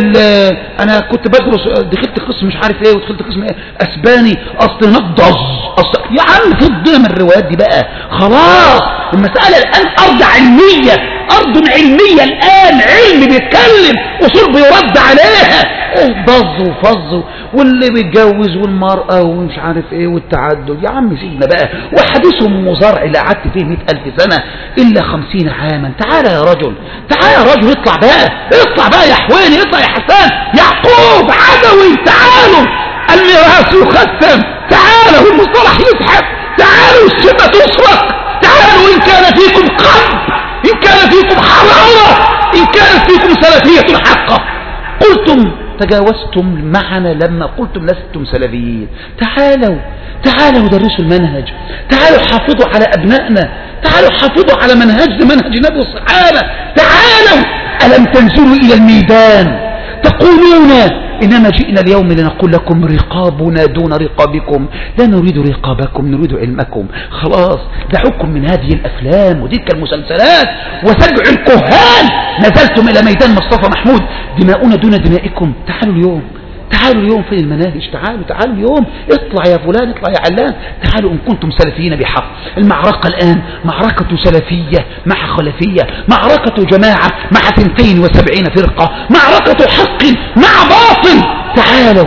انا كنت بدرس، دخلت قسم مش عارف ايه ودخلت قسم ايه اسباني، اصل نضز يا عم في الضيم الروايات دي بقى خلاص. المسألة الان ارض علمية، ارض علمية الان، علم بيتكلم، اصول بيرد عليها، ضز وفظ، واللي بيتجوز والمرأة ومش عارف ايه والتعدد. يا عم سيبنا بقى، وحديثهم مزارع اللي قعدت فيه 100,000 سنة الا 50 عاما. تعالى يا رجل، تعالى يا رجل، اطلع بقى، اطلع بقى يا حويني، اطلع يا حسان، يعقوب، عدوي، تعالوا، الميراث يختم، تعالوا المصطلح يزحف، تعالوا السنة تسرق، تعالوا إن كان فيكم قلب، إن كان فيكم حرارة، إن كانت فيكم سلفية حقة. قلتم تجاوزتم معنا لما قلتم لستم سلفيين. تعالوا تعالوا درسوا المنهج، تعالوا حافظوا على أبنائنا، تعالوا حافظوا على منهج النبي والصحابة، تعالوا. ألم تنزلوا إلى الميدان تقولون إنما جئنا اليوم لنقول لكم رقابنا دون رقابكم، لا نريد رقابكم، نريد علمكم. خلاص دعوكم من هذه الأفلام وتلك المسلسلات وسجع الكهان، نزلتم إلى ميدان مصطفى محمود، دماؤنا دون دمائكم. تعالوا اليوم، تعالوا اليوم في المناهج، تعالوا اليوم، اطلع يا فلان، اطلع يا علان، تعالوا إن كنتم سلفيين بحق. المعركة الآن معركة سلفية مع خلفية، معركة جماعة مع 72 فرقة، معركة حق مع باطل. تعالوا،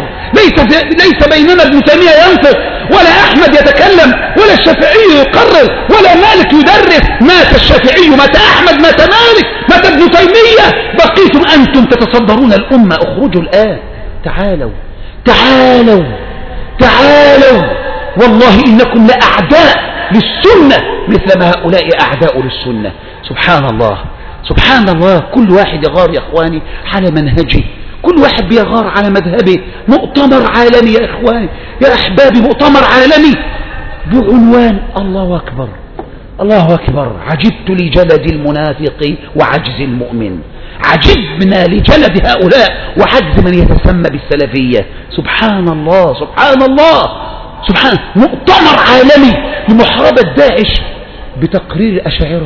ليس بيننا ابن تيمية ينطق، ولا أحمد يتكلم، ولا الشافعي يقرر، ولا مالك يدرس. مات الشافعي، مات أحمد، مات مالك، مات ابن تيمية، بقيتم أنتم تتصدرون الأمة. اخرجوا الآن، تعالوا تعالوا تعالوا، والله إنكم لأعداء للسنة مثل ما هؤلاء أعداء للسنة. سبحان الله، سبحان الله. كل واحد يغار يا إخواني على منهجه، كل واحد بيغار على مذهبه. مؤتمر عالمي يا إخواني، يا أحبابي، مؤتمر عالمي بعنوان الله أكبر، الله أكبر. عجبت لجلد المنافق وعجز المؤمن، عجبنا لجلد هؤلاء وعجز من يتسمى بالسلفية. سبحان الله، سبحان الله، سبحان. مؤتمر عالمي لمحاربة داعش بتقرير الأشاعرة،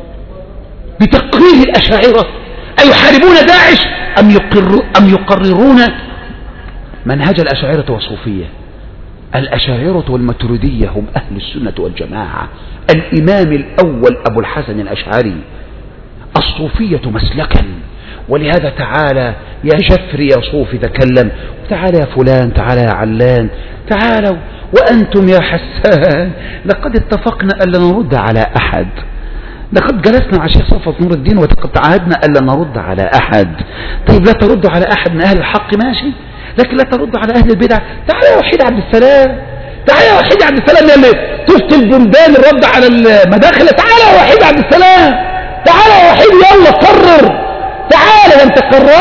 بتقرير الأشاعرة. أيحاربون داعش أم يقررون منهج الأشاعرة والصوفية؟ الأشاعرة والماتريدية هم أهل السنة والجماعة. الإمام الأول أبو الحسن الأشعري. الصوفية مسلكا، ولهذا تعالى يا جفري يا صوفي تكلم، تعالى يا فلان، تعالى يا علان، تعالوا. وأنتم يا حسان لقد اتفقنا ألا نرد على أحد، لقد جلسنا مع شيخ صفوت نور الدين وقد تعهدنا ألا نرد على أحد. طيب لا تردوا على أحد من أهل الحق ماشي، لكن لا تردوا على أهل البدع. تعالى يا وحيد عبد السلام، تعالى يا وحيد عبد السلام اللي تفتي البلدان الرد على المداخل. تعالى يا وحيد عبد السلام، تعالى يا وحيد، يلا قرر، تعالى. انت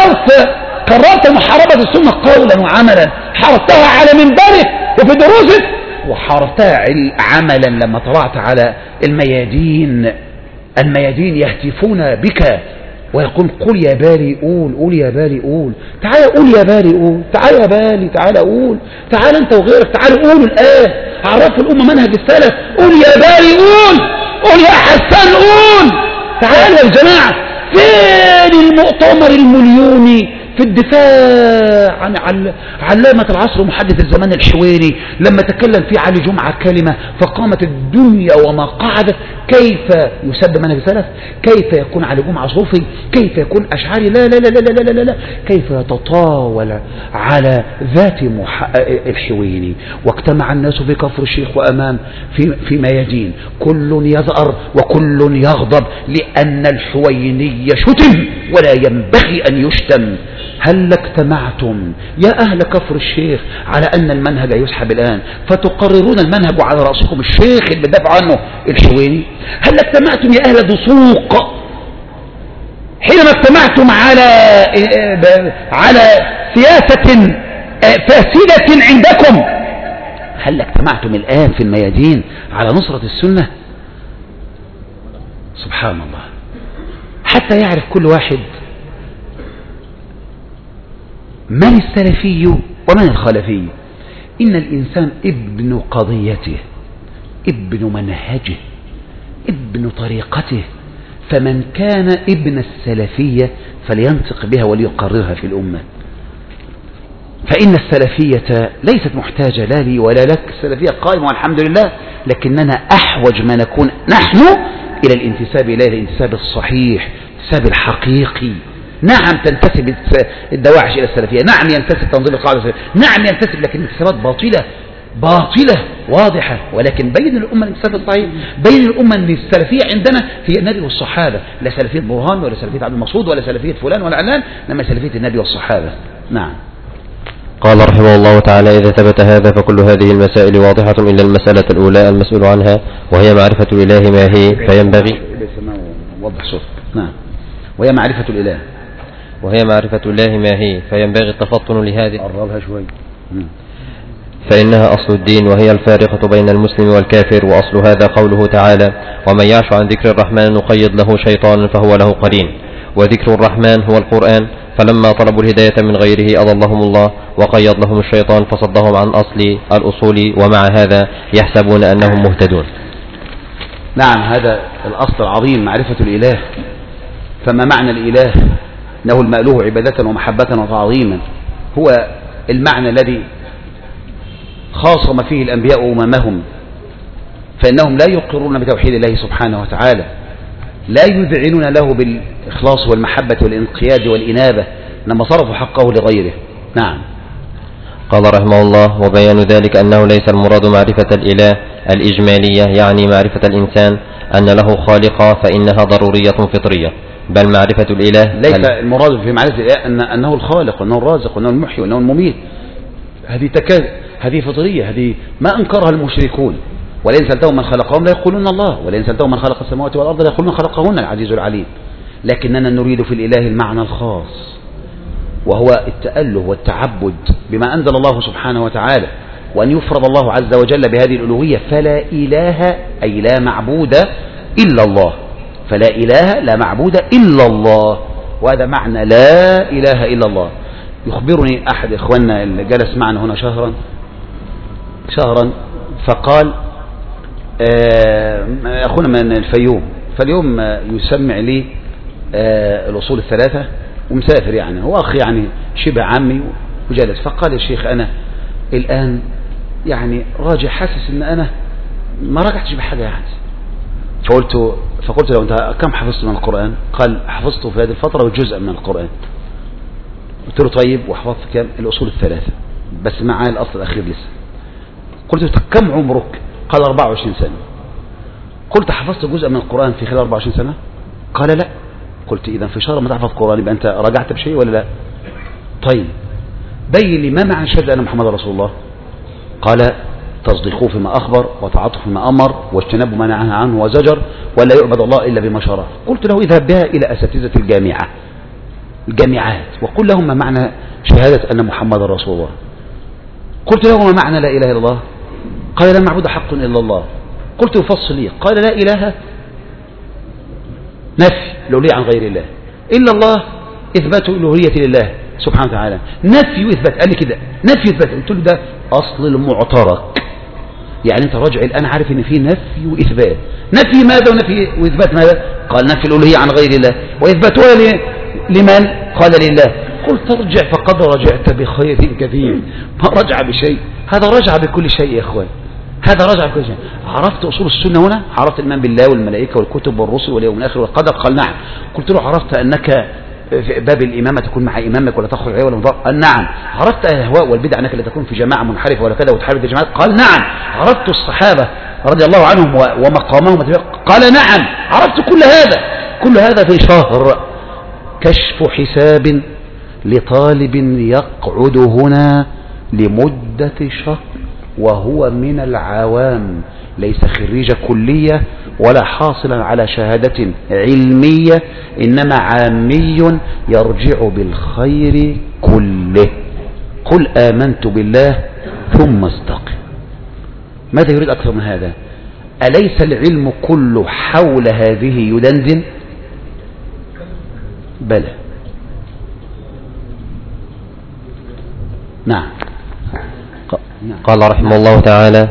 قررت محاربة السنة قولا وعملا، حاربتها على منبرك وفي دروسك، وحاربتها عملا لما طلعت على الميادين. الميادين يهتفون بك ويقول قل يا بالي قول، قول يا بالي قول، تعالى قول يا بالي قول، تعالى يا بالي، تعالى قول، تعالى انت وغيرك، تعالى قولوا الآن، عرفوا الأمة منهج السلف. قول يا بالي قول، قول يا حسان قول، تعالوا يا جماعة. فين المؤتمر المليوني؟ في الدفاع عن علامة العصر ومحدث الزمان الحويني لما تكلم في علي جمعة كلمة فقامت الدنيا وما قعدت. كيف يسب منهج السلف؟ كيف يكون علي جمعة صوفي؟ كيف يكون أشعري؟ لا لا لا لا لا لا لا. كيف يتطاول على ذات الحويني؟ واجتمع الناس في كفر الشيخ وأمام في ميادين، كل يزأر وكل يغضب لأن الحويني شتم ولا ينبغي أن يشتم. هل اجتمعتم يا أهل كفر الشيخ على أن المنهج يسحب الآن فتقررون المنهج على رأسكم الشيخ اللي بدافع عنه الحويني؟ هل اجتمعتم يا أهل دسوق حينما اجتمعتم على سياسة فاسدة عندكم؟ هل اجتمعتم الآن في الميادين على نصرة السنة؟ سبحان الله. حتى يعرف كل واحد من السلفي ومن الخلفي. إن الإنسان ابن قضيته، ابن منهجه، ابن طريقته. فمن كان ابن السلفية فلينطق بها وليقررها في الأمة. فإن السلفية ليست محتاجة لا لي ولا لك، السلفية قائمة والحمد لله، لكننا أحوج ما نكون نحن إلى الانتساب إليه، الانتساب الصحيح، الانتساب الحقيقي. نعم تنتسب الدواعش إلى السلفية، نعم ينتسب تنظيم القاعدة السلفية، نعم ينتسب، لكن انتسابات باطلة واضحة. ولكن بين الأمة الانتساب الصحيح، بين الأمة أن السلفية عندنا هي النبي والصحابة، لا سلفية برهان ولا سلفية عبد المقصود ولا سلفية فلان ولا علان، إنما سلفية النبي والصحابة. نعم. قال رحمه الله تعالى: إذا ثبت هذا فكل هذه المسائل واضحة إلا المسألة الأولى المسؤول عنها، وهي معرفة الإله ما هي، فينبغي وضح صوت. نعم. وهي معرفة الإله، وهي معرفة الله ما هي، فينبغي التفطن لهذه. قربها شوي. فإنها أصل الدين، وهي الفارقة بين المسلم والكافر. وأصل هذا قوله تعالى: ومن يعش عن ذكر الرحمن نقيض له شيطانا فهو له قرين. وذكر الرحمن هو القرآن، فلما طلبوا الهداية من غيره أضلهم الله وقيض لهم الشيطان فصدهم عن أصل الأصول، ومع هذا يحسبون أنهم مهتدون. نعم، هذا الأصل العظيم معرفة الإله. فما معنى الإله؟ إنه المألوه عبادة ومحبة وتعظيما، هو المعنى الذي خاصم فيه الأنبياء أممهم، فإنهم لا يقرون بتوحيد الله سبحانه وتعالى، لا يذعنون له بالإخلاص والمحبة والانقياد والإنابة، إنما صرفوا حقه لغيره. نعم. قال رحمه الله: وبيان ذلك أنه ليس المراد معرفة الإله الإجمالية، يعني معرفة الإنسان أن له خالقا، فإنها ضرورية فطرية، بل معرفة الإله ليس المراد في معرفة الإله أنه الخالق وأنه الرازق وأنه المحيي وأنه المميت. هذه فطرية، هذه ما أنكرها المشركون. ولئن سألتهم من خلقهم لا يقولون الله، ولئن سألتهم من خلق السماوات والأرض لا يقولون خلقهن العزيز العليم. لكننا نريد في الإله المعنى الخاص، وهو التأله والتعبد بما أنزل الله سبحانه وتعالى، وأن يفرض الله عز وجل بهذه الألوهية. فلا إله أي لا معبود إلا الله، فلا إله لا معبود إلا الله، وهذا معنى لا إله إلا الله. يخبرني أحد إخواننا اللي جلس معنا هنا شهرا فقال أخونا من الفيوم، فاليوم يسمع لي الأصول الثلاثة ومسافر، يعني هو أخي يعني شبه عمي وجلس، فقال يا شيخ أنا الآن يعني راجع حاسس إن أنا ما رجعتش بحاجة يعني. فقلت له أنت كم حفظت من القرآن؟ قال حفظته في هذه الفترة وجزء من القرآن. قلت له طيب وحفظت كم؟ الأصول الثلاثة بس معاه الأصل الأخير لسه. قلت له كم عمرك؟ قال 24 سنة. قلت حفظت جزء من القرآن في خلال 24 سنة؟ قال لا. قلت إذا في شهر ما تحفظ القرآن يبقى أنت رجعت بشيء ولا لا؟ طيب بين لي ما معنى شهادة أن محمد رسول الله؟ قال تصديقه فيما أخبر وتعاطف فيما أمر واجتناب ما نهى عنه وزجر، ولا يعبد الله إلا بما شرع. قلت له اذهب بها إلى أساتذة الجامعات وقل لهم ما معنى شهادة أن محمد رسول الله. قلت له ما معنى لا إله إلا الله؟ قال لا معبود حق إلا الله. قلت يفصل لي؟ قال لا إله نفي الألوهية عن غير الله، إلا الله إثبات الألوهية لله سبحانه وتعالى، نفي وإثبات. قال لي كده نفي وإثبات. قلت له ده أصل المعترك، يعني أنت راجع الآن عارف إن في نفي وإثبات. نفي ماذا ونفي وإثبات ماذا؟ قال نفي الألوهية عن غير الله وإثباتها لمن؟ قال لله. قلت ارجع فقد رجعت بخير كثير. ما رجع بشيء، هذا رجع بكل شيء يا إخوان، هذا رجع بكل شيء. عرفت أصول السنة هنا؟ عرفت الإيمان بالله والملائكة والكتب والرسل واليوم الآخر والقدر؟ قال نعم. قلت له عرفت أنك في باب الإمامة تكون مع إمامك ولا تخرج عليه ولا مضار؟ قال نعم. عرفت الأهواء والبدع أنك لا تكون في جماعة منحرفة ولا كذا وتحارب الجماعات؟ قال نعم. عرفت الصحابة رضي الله عنهم ومقامهم؟ قال نعم. عرفت كل هذا في شهر. كشف حساب لطالب يقعد هنا لمدة شهر وهو من العوام، ليس خريج كلية ولا حاصلا على شهادة علمية، إنما عامي يرجع بالخير كله. قل آمنت بالله ثم استقم. ماذا يريد أكثر من هذا؟ أليس العلم كله حول هذه يدندن؟ بلى. نعم. قال رحمه الله تعالى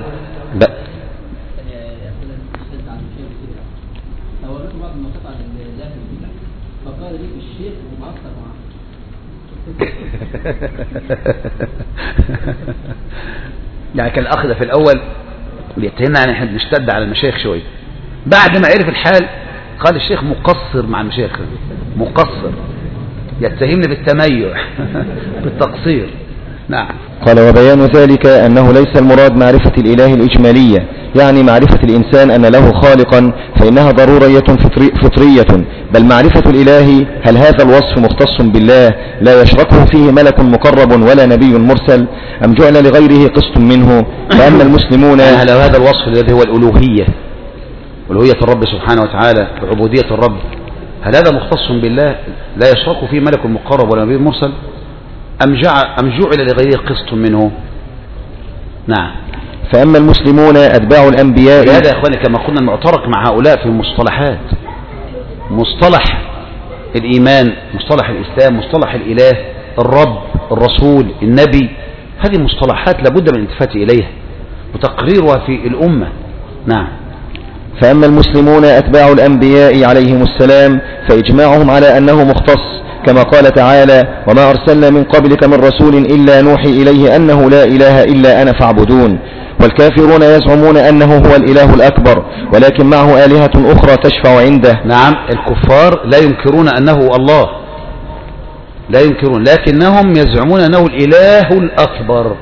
يعني كان الأخ ده في الأول بيتهمنا يعني احنا بنشتد على المشايخ شوية، بعد ما عرف الحال قال الشيخ مقصر مع المشايخ، مقصر، يتهمني بالتميع بالتقصير. نعم. قال وبيان ذلك أنه ليس المراد معرفة الإله الإجمالية، يعني معرفة الإنسان أن له خالقا فإنها ضرورية فطرية، بل معرفة الإله هل هذا الوصف مختص بالله لا يشركه فيه ملك مقرب ولا نبي مرسل، أم جعل لغيره قسط منه؟ فأما المسلمون هل هذا الوصف الذي هو الألوهية، ألوهية الرب سبحانه وتعالى وعبودية الرب، هل هذا مختص بالله لا يشرك فيه ملك مقرب ولا نبي مرسل، أم جعل لغيره قسط منه؟ نعم. فأما المسلمون أتباع الأنبياء. لهذا يا أخواني كما قلنا المعترك مع هؤلاء في المصطلحات، مصطلح الإيمان، مصطلح الإسلام، مصطلح الإله، الرب، الرسول، النبي، هذه مصطلحات لابد من الالتفات إليها وتقريرها في الأمة. نعم. فأما المسلمون أتباع الأنبياء عليهم السلام فإجماعهم على أنه مختص، كما قال تعالى وما أرسلنا من قبلك من رسول إلا نوحي إليه أنه لا إله إلا أنا فاعبدون. والكافرون يزعمون أنه هو الإله الأكبر ولكن معه آلهة أخرى تشفع عنده. نعم، الكفار لا ينكرون أنه الله، لا ينكرون، لكنهم يزعمون أنه الإله الأكبر،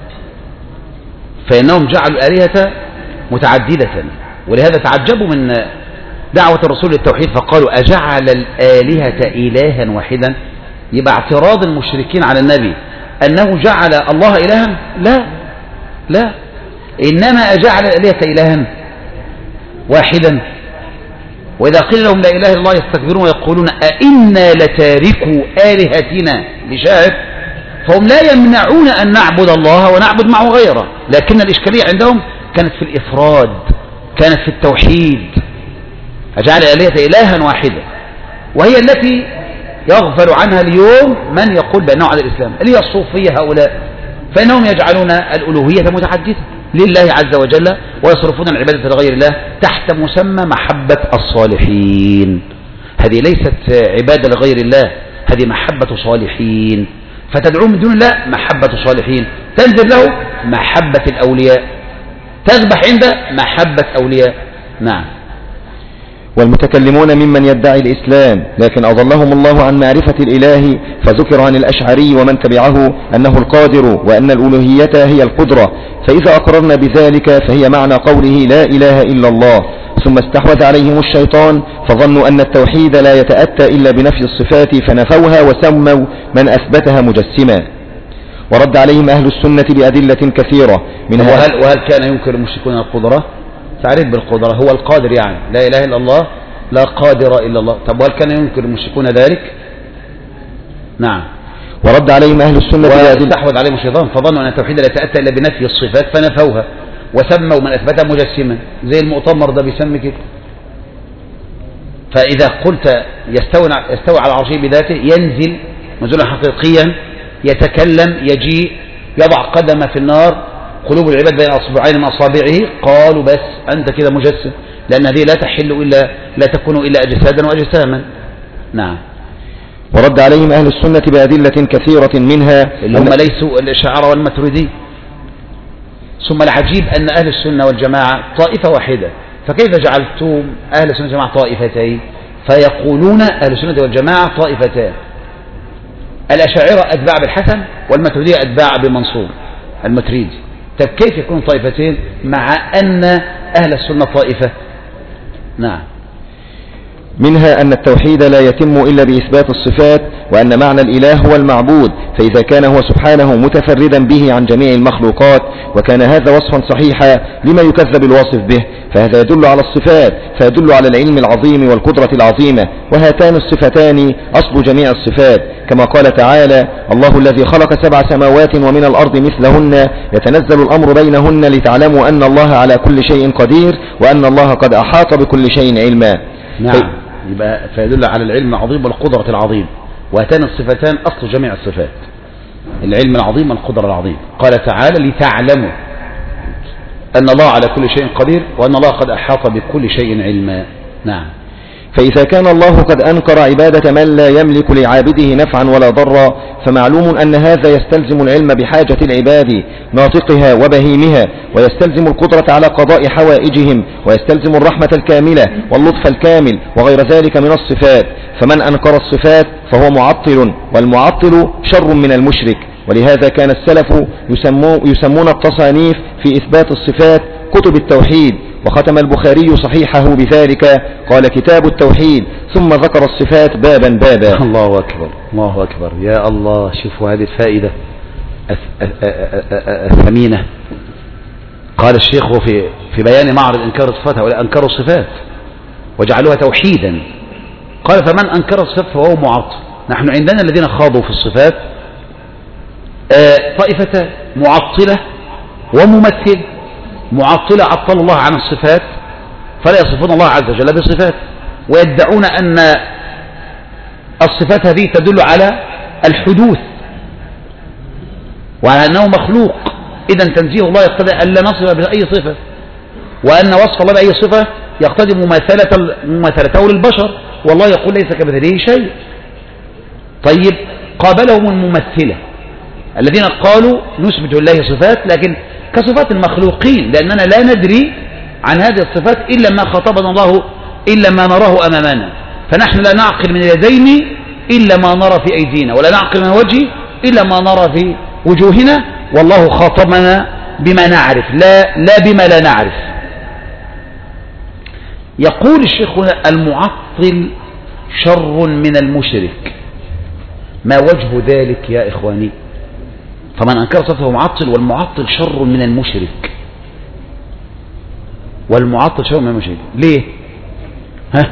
فإنهم جعلوا الآلهة متعددة، ولهذا تعجبوا من دعوة الرسول للتوحيد فقالوا أجعل الآلهة إلها واحدا. يبقى اعتراض المشركين على النبي أنه جعل الله إلها، لا، إنما أجعل الآلهة إلها واحدا. وإذا قيل لهم لا إله إلا الله يستكبرون ويقولون أئنا لتاركوا آلهتنا لشاعر، فهم لا يمنعون أن نعبد الله ونعبد معه غيره، لكن الإشكالية عندهم كانت في الإفراد، كانت في التوحيد. أجعل الآلهة إلها واحدا، وهي التي يغفل عنها اليوم من يقول بأنه على الإسلام، اللي هي الصوفية هؤلاء، فإنهم يجعلون الألوهية متعددة لله عز وجل ويصرفون العبادة لغير الله تحت مسمى محبة الصالحين. هذه ليست عبادة لغير الله، هذه محبة صالحين، فتدعو من دون الله محبة صالحين، تنزل له محبة الأولياء، تذبح عنده محبة أولياء. نعم. والمتكلمون ممن يدعي الإسلام لكن أضلهم الله عن معرفة الإله، فذكر عن الأشعري ومن تبعه أنه القادر وأن الألوهية هي القدرة، فإذا أقررنا بذلك فهي معنى قوله لا إله إلا الله. ثم استحوذ عليهم الشيطان فظنوا أن التوحيد لا يتأتى إلا بنفي الصفات فنفوها وسموا من أثبتها مجسما. ورد عليهم أهل السنة بأدلة كثيرة منها. وهل كان ينكر المشركون القدرة؟ تعريف بالقدرة هو القادر، يعني لا إله إلا الله، لا قادر إلا الله. طب وهل كان ينكر المشركون ذلك؟ نعم. ورد عليهم أهل السنة واستحوذ عليهم الشيطان فظنوا أن التوحيد لا يتأتى إلا بنفي الصفات فنفوها وسموا من أثبتها مجسما، زي المؤتمر ده بيسمي كده. فإذا قلت يستوي على عرشه بذاته، ينزل نزولا حقيقيا، يتكلم، يجيء، يضع قدمه في النار، قلوب العباد بين أصبعين من أصابعه، قالوا بس أنت كده مجسم، لأن هذه لا تحل إلا، لا تكون إلا أجسادا وأجساما. نعم. ورد عليهم أهل السنة بأدلة كثيرة منها اللي هم ليسوا الأشاعرة والماتريدي. ثم العجيب أن أهل السنة والجماعة طائفة واحدة، فكيف جعلتم أهل السنة والجماعة طائفتين؟ فيقولون أهل السنة والجماعة طائفتان، الأشاعرة أتباع بالحسن والماتريدية أتباع بمنصور الماتريدي. طب كيف يكون طائفتين مع أن أهل السنة طائفة؟ نعم. منها أن التوحيد لا يتم إلا بإثبات الصفات، وأن معنى الإله هو المعبود، فإذا كان هو سبحانه متفردا به عن جميع المخلوقات وكان هذا وصفا صحيحا لما يكذب الواصف به، فهذا يدل على الصفات، فيدل على العلم العظيم والقدرة العظيمة، وهاتان الصفتان أصل جميع الصفات، كما قال تعالى: الله الذي خلق 7 سماوات ومن الأرض مثلهن يتنزل الأمر بينهن لتعلموا أن الله على كل شيء قدير وأن الله قد أحاط بكل شيء علما. نعم. يبقى فيدل على العلم العظيم والقدرة العظيم، وهاتان الصفتان أصل جميع الصفات، العلم العظيم والقدرة العظيم. قال تعالى: لتعلموا أن الله على كل شيء قدير وأن الله قد أحاط بكل شيء علما. نعم. فإذا كان الله قد أنكر عبادة من لا يملك لعابده نفعا ولا ضرا، فمعلوم أن هذا يستلزم العلم بحاجة العباد ناطقها وبهيمها، ويستلزم القدرة على قضاء حوائجهم، ويستلزم الرحمة الكاملة واللطف الكامل وغير ذلك من الصفات. فمن أنكر الصفات فهو معطل، والمعطل شر من المشرك. ولهذا كان السلف يسمون التصانيف في إثبات الصفات كتب التوحيد. وختم البخاري صحيحه بذلك، قال: كتاب التوحيد، ثم ذكر الصفات بابا بابا. الله أكبر، الله أكبر، يا الله. شوفوا هذه الفائدة الثمينة. قال الشيخ في بيان معرض إنكار الصفات: هؤلاء أنكروا الصفات وجعلوها توحيدا. قال: فمن أنكر الصفات فهو معطل. نحن عندنا الذين خاضوا في الصفات طائفتان: معطلة وممثل. معطلة عطل الله عن الصفات فلا يصفون الله عز وجل بصفات، ويدعون أن الصفات هذه تدل على الحدوث وعلى أنه مخلوق. إذا تنزيه الله يقتضي أن لا نصف بأي صفة، وأن وصف الله بأي صفة يقتضي مماثلته للبشر، والله يقول: ليس كمثله شيء. طيب، قابلهم الممثلة الذين قالوا: نثبت لله صفات لكن كصفات المخلوقين، لأننا لا ندري عن هذه الصفات إلا ما خاطبنا الله، إلا ما نراه أمامنا، فنحن لا نعقل من اليدين إلا ما نرى في أيدينا، ولا نعقل من الوجه إلا ما نرى في وجوهنا، والله خاطبنا بما نعرف لا بما لا نعرف. يقول الشيخ هنا: المعطل شر من المشرك. ما وجه ذلك يا إخواني؟ فمن أنكر صفته معطل، والمعطل شر من المشرك. والمعطل شر من المشرك ليه؟ ها؟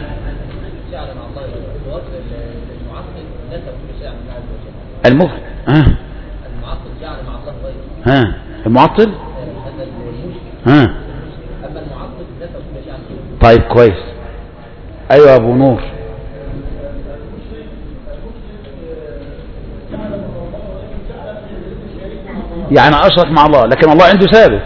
المعطل جعل مع الله غيره. ها؟ المعطل؟ ها؟ طيب كويس. أيوة أبو نور. يعني أشرك مع الله، لكن الله عنده ثابت.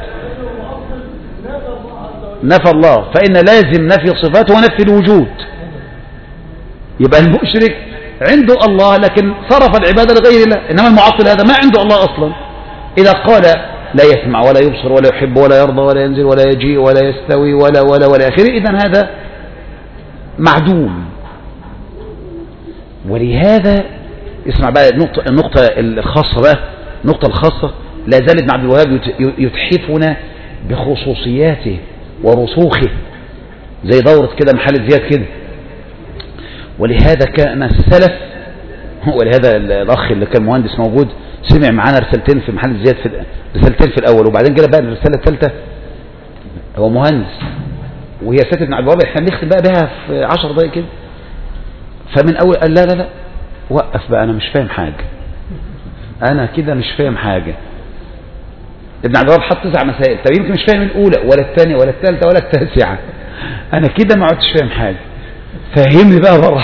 نفى الله، فإن لازم نفي الصفات ونفي الوجود. يبقى المشرك عنده الله لكن صرف العبادة لغير الله، إنما المعطل هذا ما عنده الله أصلا. إذا قال لا يسمع ولا يبصر ولا يحب ولا يرضى ولا ينزل ولا يجيء ولا يستوي ولا آخره، إذن هذا معدوم. ولهذا اسمع بقى النقطة الخاصة بقى، النقطة الخاصة. لا زال ابن عبد الوهاب يتحفنا بخصوصياته ورسوخه زي دورة كده محل زياد كده. ولهذا كان السلف، ولهذا الأخ اللي كان مهندس موجود سمع معانا رسالتين في محل زياد، في رسالتين في الأول، وبعدين جاء بقى الرسالة الثالثة. هو مهندس وهي سات ابن عبد الوهاب، احنا بنختم بقى بها في 10 دقايق كده. فمن أول قال: لا وقف بقى، أنا مش فاهم حاجة، أنا كده مش فاهم حاجة. ابن عبد الوهاب حط 9 مسائل، طب يمكن مش فاهم الأولى ولا الثانية ولا الثالثة ولا التاسعة، أنا كده ما عدتش فاهم حاجة، فهمني بقى بره.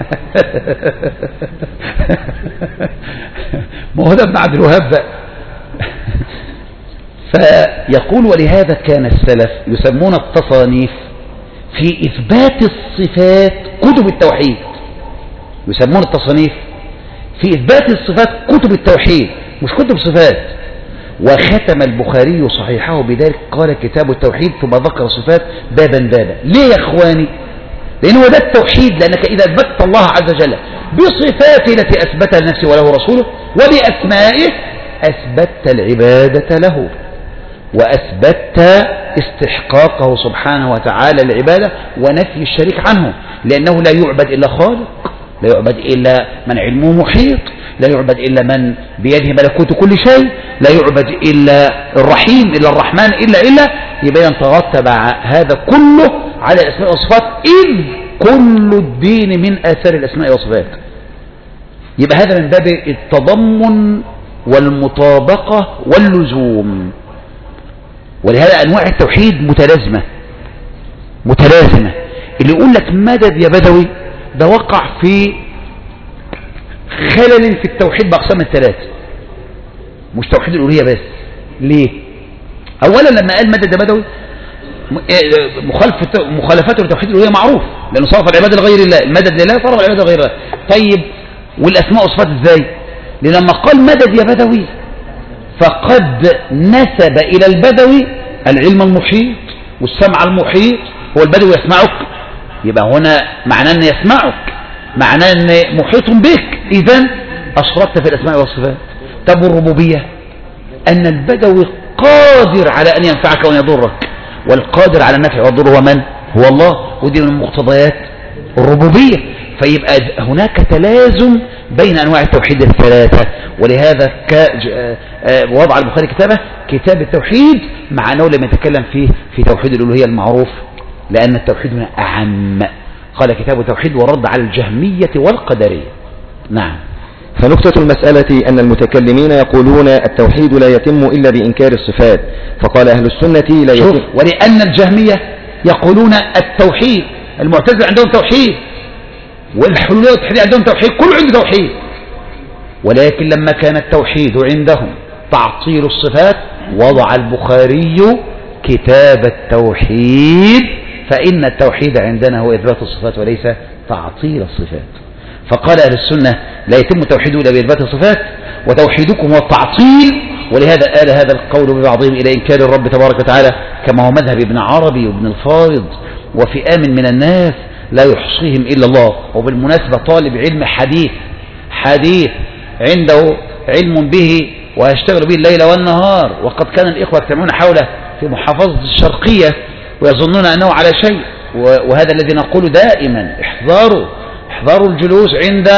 ما هو ده ابن عبد الوهاب بقى. فيقول: ولهذا كان السلف يسمون التصانيف في إثبات الصفات كتب التوحيد. يسمون التصانيف في إثبات الصفات كتب التوحيد مش كتب صفات. وختم البخاري صحيحه بذلك قال كتاب التوحيد ثم ذكر صفات بابا بابا. ليه يا إخواني؟ لأنه ده التوحيد، لأنك إذا أثبتت الله عز وجل بصفاته التي أثبتها لنفسه وله رسوله وبأسمائه أثبتت العبادة له وأثبتت استحقاقه سبحانه وتعالى العبادة ونفي الشريك عنه، لأنه لا يعبد إلا خالق، لا يعبد إلا من علمه محيط، لا يعبد إلا من بيده ملكوت كل شيء، لا يعبد إلا الرحيم إلا الرحمن إلا يبقى يترتب هذا كله على الأسماء والصفات، إذ كل الدين من آثار الأسماء والصفات. يبقى هذا من باب التضمن والمطابقة واللزوم. ولهذا أنواع التوحيد متلازمة. اللي يقول لك مدد يا بدوي ده وقع في خلل في التوحيد بأقسام الثلاثة، مش توحيد الألوهية بس. ليه؟ أولا لما قال مدد يا بدوي مخالفته لتوحيد الألوهية معروف، لأنه صرف العبادة لغير الله، المدد لله صرف العبادة لغير الله. طيب والأسماء والصفات ازاي؟ لأن لما قال مدد يا بدوي فقد نسب إلى البدوي العلم المحيط والسمع المحيط، هو البدوي يسمعك، يبقى هنا معناه أن يسمعك معناه أن محيط بك، إذن أشركت في الأسماء والصفات. طب الربوبية أن البدوي قادر على أن ينفعك وأن يضرك، والقادر على النفع والضر هو من؟ هو الله، ودي من مقتضيات الربوبية. فيبقى هناك تلازم بين أنواع التوحيد الثلاثة. ولهذا وضع البخاري كتابه كتاب التوحيد، مع أنه لم يتكلم فيه في توحيد الألوهية المعروف، لأن التوحيد هنا أعم. قال كتاب التوحيد ورد على الجهمية والقدرية. نعم. فنقطة المسألة أن المتكلمين يقولون التوحيد لا يتم إلا بإنكار الصفات، فقال أهل السنة لا يتم. ولأن الجهمية يقولون التوحيد، المعتزلة عندهم توحيد والحلولية والتحديد عندهم توحيد، كل عنده توحيد، ولكن لما كان التوحيد عندهم تعطيل الصفات وضع البخاري كتاب التوحيد، فإن التوحيد عندنا هو إثبات الصفات وليس تعطيل الصفات. فقال أهل السنة لا يتم توحيده إلا بإثبات الصفات، وتوحيدكم هو التعطيل. ولهذا آل هذا القول ببعضهم إلى إنكار الرب تبارك وتعالى، كما هو مذهب ابن عربي وابن الفارض وفئام من الناس لا يحصيهم إلا الله. وبالمناسبة طالب علم حديث عنده علم به ويشتغل به الليل والنهار، وقد كان الإخوة يجتمعون حوله في محافظة الشرقية ويظنون أنه على شيء، وهذا الذي نقول دائما احذروا الجلوس عند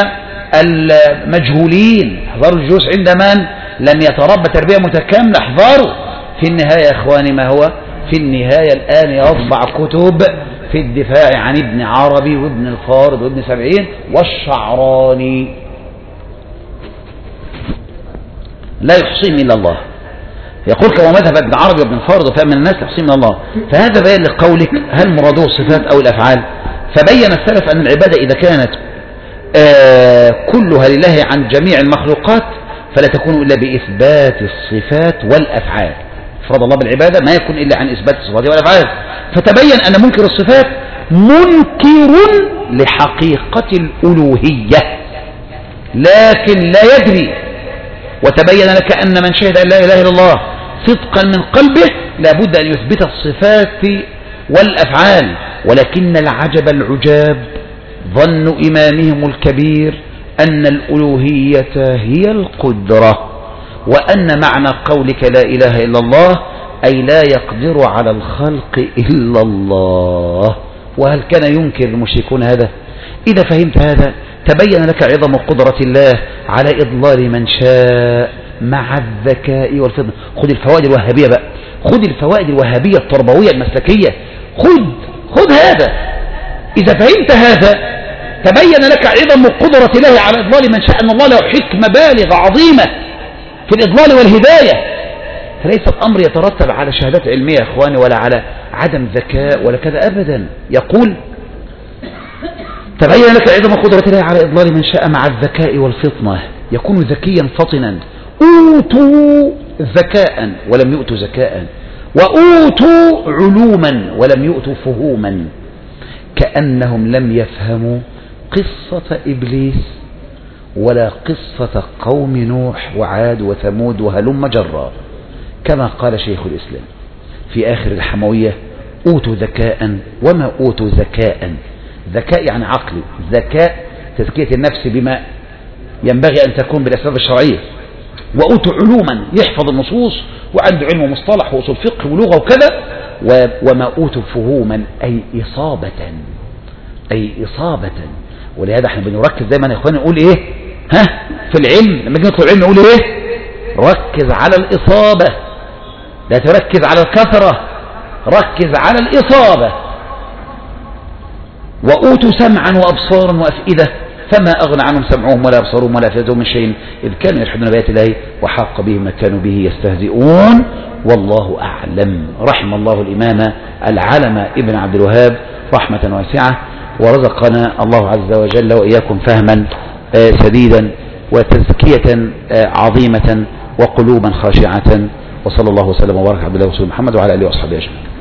المجهولين، احذروا الجلوس عند من لم يتربى تربية متكاملة، احذروا. في النهاية يا إخواني ما هو في النهاية الآن يطبع كتب في الدفاع عن ابن عربي وابن الفارض وابن سبعين والشعراني، لا يحصيهم إلا الله. يقول كما مذهب ابن عربي وابن الفارض وفهم من الناس يحصيهم إلا الله. فهذا بيان لقولك هل مراده الصفات أو الأفعال؟ فبين السلف أن العبادة إذا كانت كلها لله عن جميع المخلوقات فلا تكون إلا بإثبات الصفات والأفعال. فرض الله بالعبادة ما يكون إلا عن إثبات الصفات والأفعال. فتبين أن منكر الصفات منكر لحقيقة الألوهية لكن لا يدري. وتبين لك أن من شهد أن لا إله إلا الله صدقا من قلبه لابد أن يثبت الصفات والأفعال. ولكن العجب العجاب ظن إمامهم الكبير أن الألوهية هي القدرة، وأن معنى قولك لا إله إلا الله أي لا يقدر على الخلق إلا الله. وهل كان ينكر المشركون هذا؟ إذا فهمت هذا تبين لك عظم قدرة الله على إضلال من شاء مع الذكاء والفطنة. خذ الفوائد الوهابية بقى، خذ الفوائد الوهابية التربوية المسلكية، خذ هذا. إذا فهمت هذا تبين لك عظم قدرة الله على إضلال من شاء، أن الله له حكمة بالغة عظيمة في الإضلال والهداية. فليس الأمر يترتب على شهادات علمية يا إخواني ولا على عدم ذكاء ولا كذا أبدا. يقول تبين لك عظم قدرة الله على إضلال من شاء مع الذكاء والفطنة، يكون ذكيا فطنا. أوتوا ذكاء ولم يؤتوا ذكاء، وأوتوا علوما ولم يؤتوا فهوما، كأنهم لم يفهموا قصة إبليس ولا قصة قوم نوح وعاد وثمود وهلم جرا، كما قال شيخ الإسلام في آخر الحموية: أوتوا ذكاء وما أوتوا ذكاء. ذكاء يعني عقل، ذكاء تزكية النفس بما ينبغي أن تكون بالأسباب الشرعية. وأوتوا علوما، يحفظ النصوص وعنده علم مصطلح وأصول فقه ولغة وكذا. وما أوتوا فهوما، أي إصابة، أي إصابة. ولهذا احنا بنركز دايما يا اخواني نقول ايه في العلم، لما نجي نطلب العلم نقول ايه؟ ركز على الإصابة، لا تركز على الكثرة، ركز على الإصابة. وأوتوا سمعا وأبصارا وأفئدة فما أغنى عنهم سمعهم ولا أبصارهم ولا أفئدتهم من شيء إذ كانوا يجحدون بآيات الله وحاق بهم ما كانوا به يستهزئون والله أعلم. رحم الله الإمام العلم ابن عبد الوهاب رحمة واسعة، ورزقنا الله عز وجل وإياكم فهما سديدا وتزكية عظيمة وقلوبا خاشعة. وصلى الله وسلم وبارك على عبد الله ورسوله محمد وعلى آله وأصحابه أجمعين.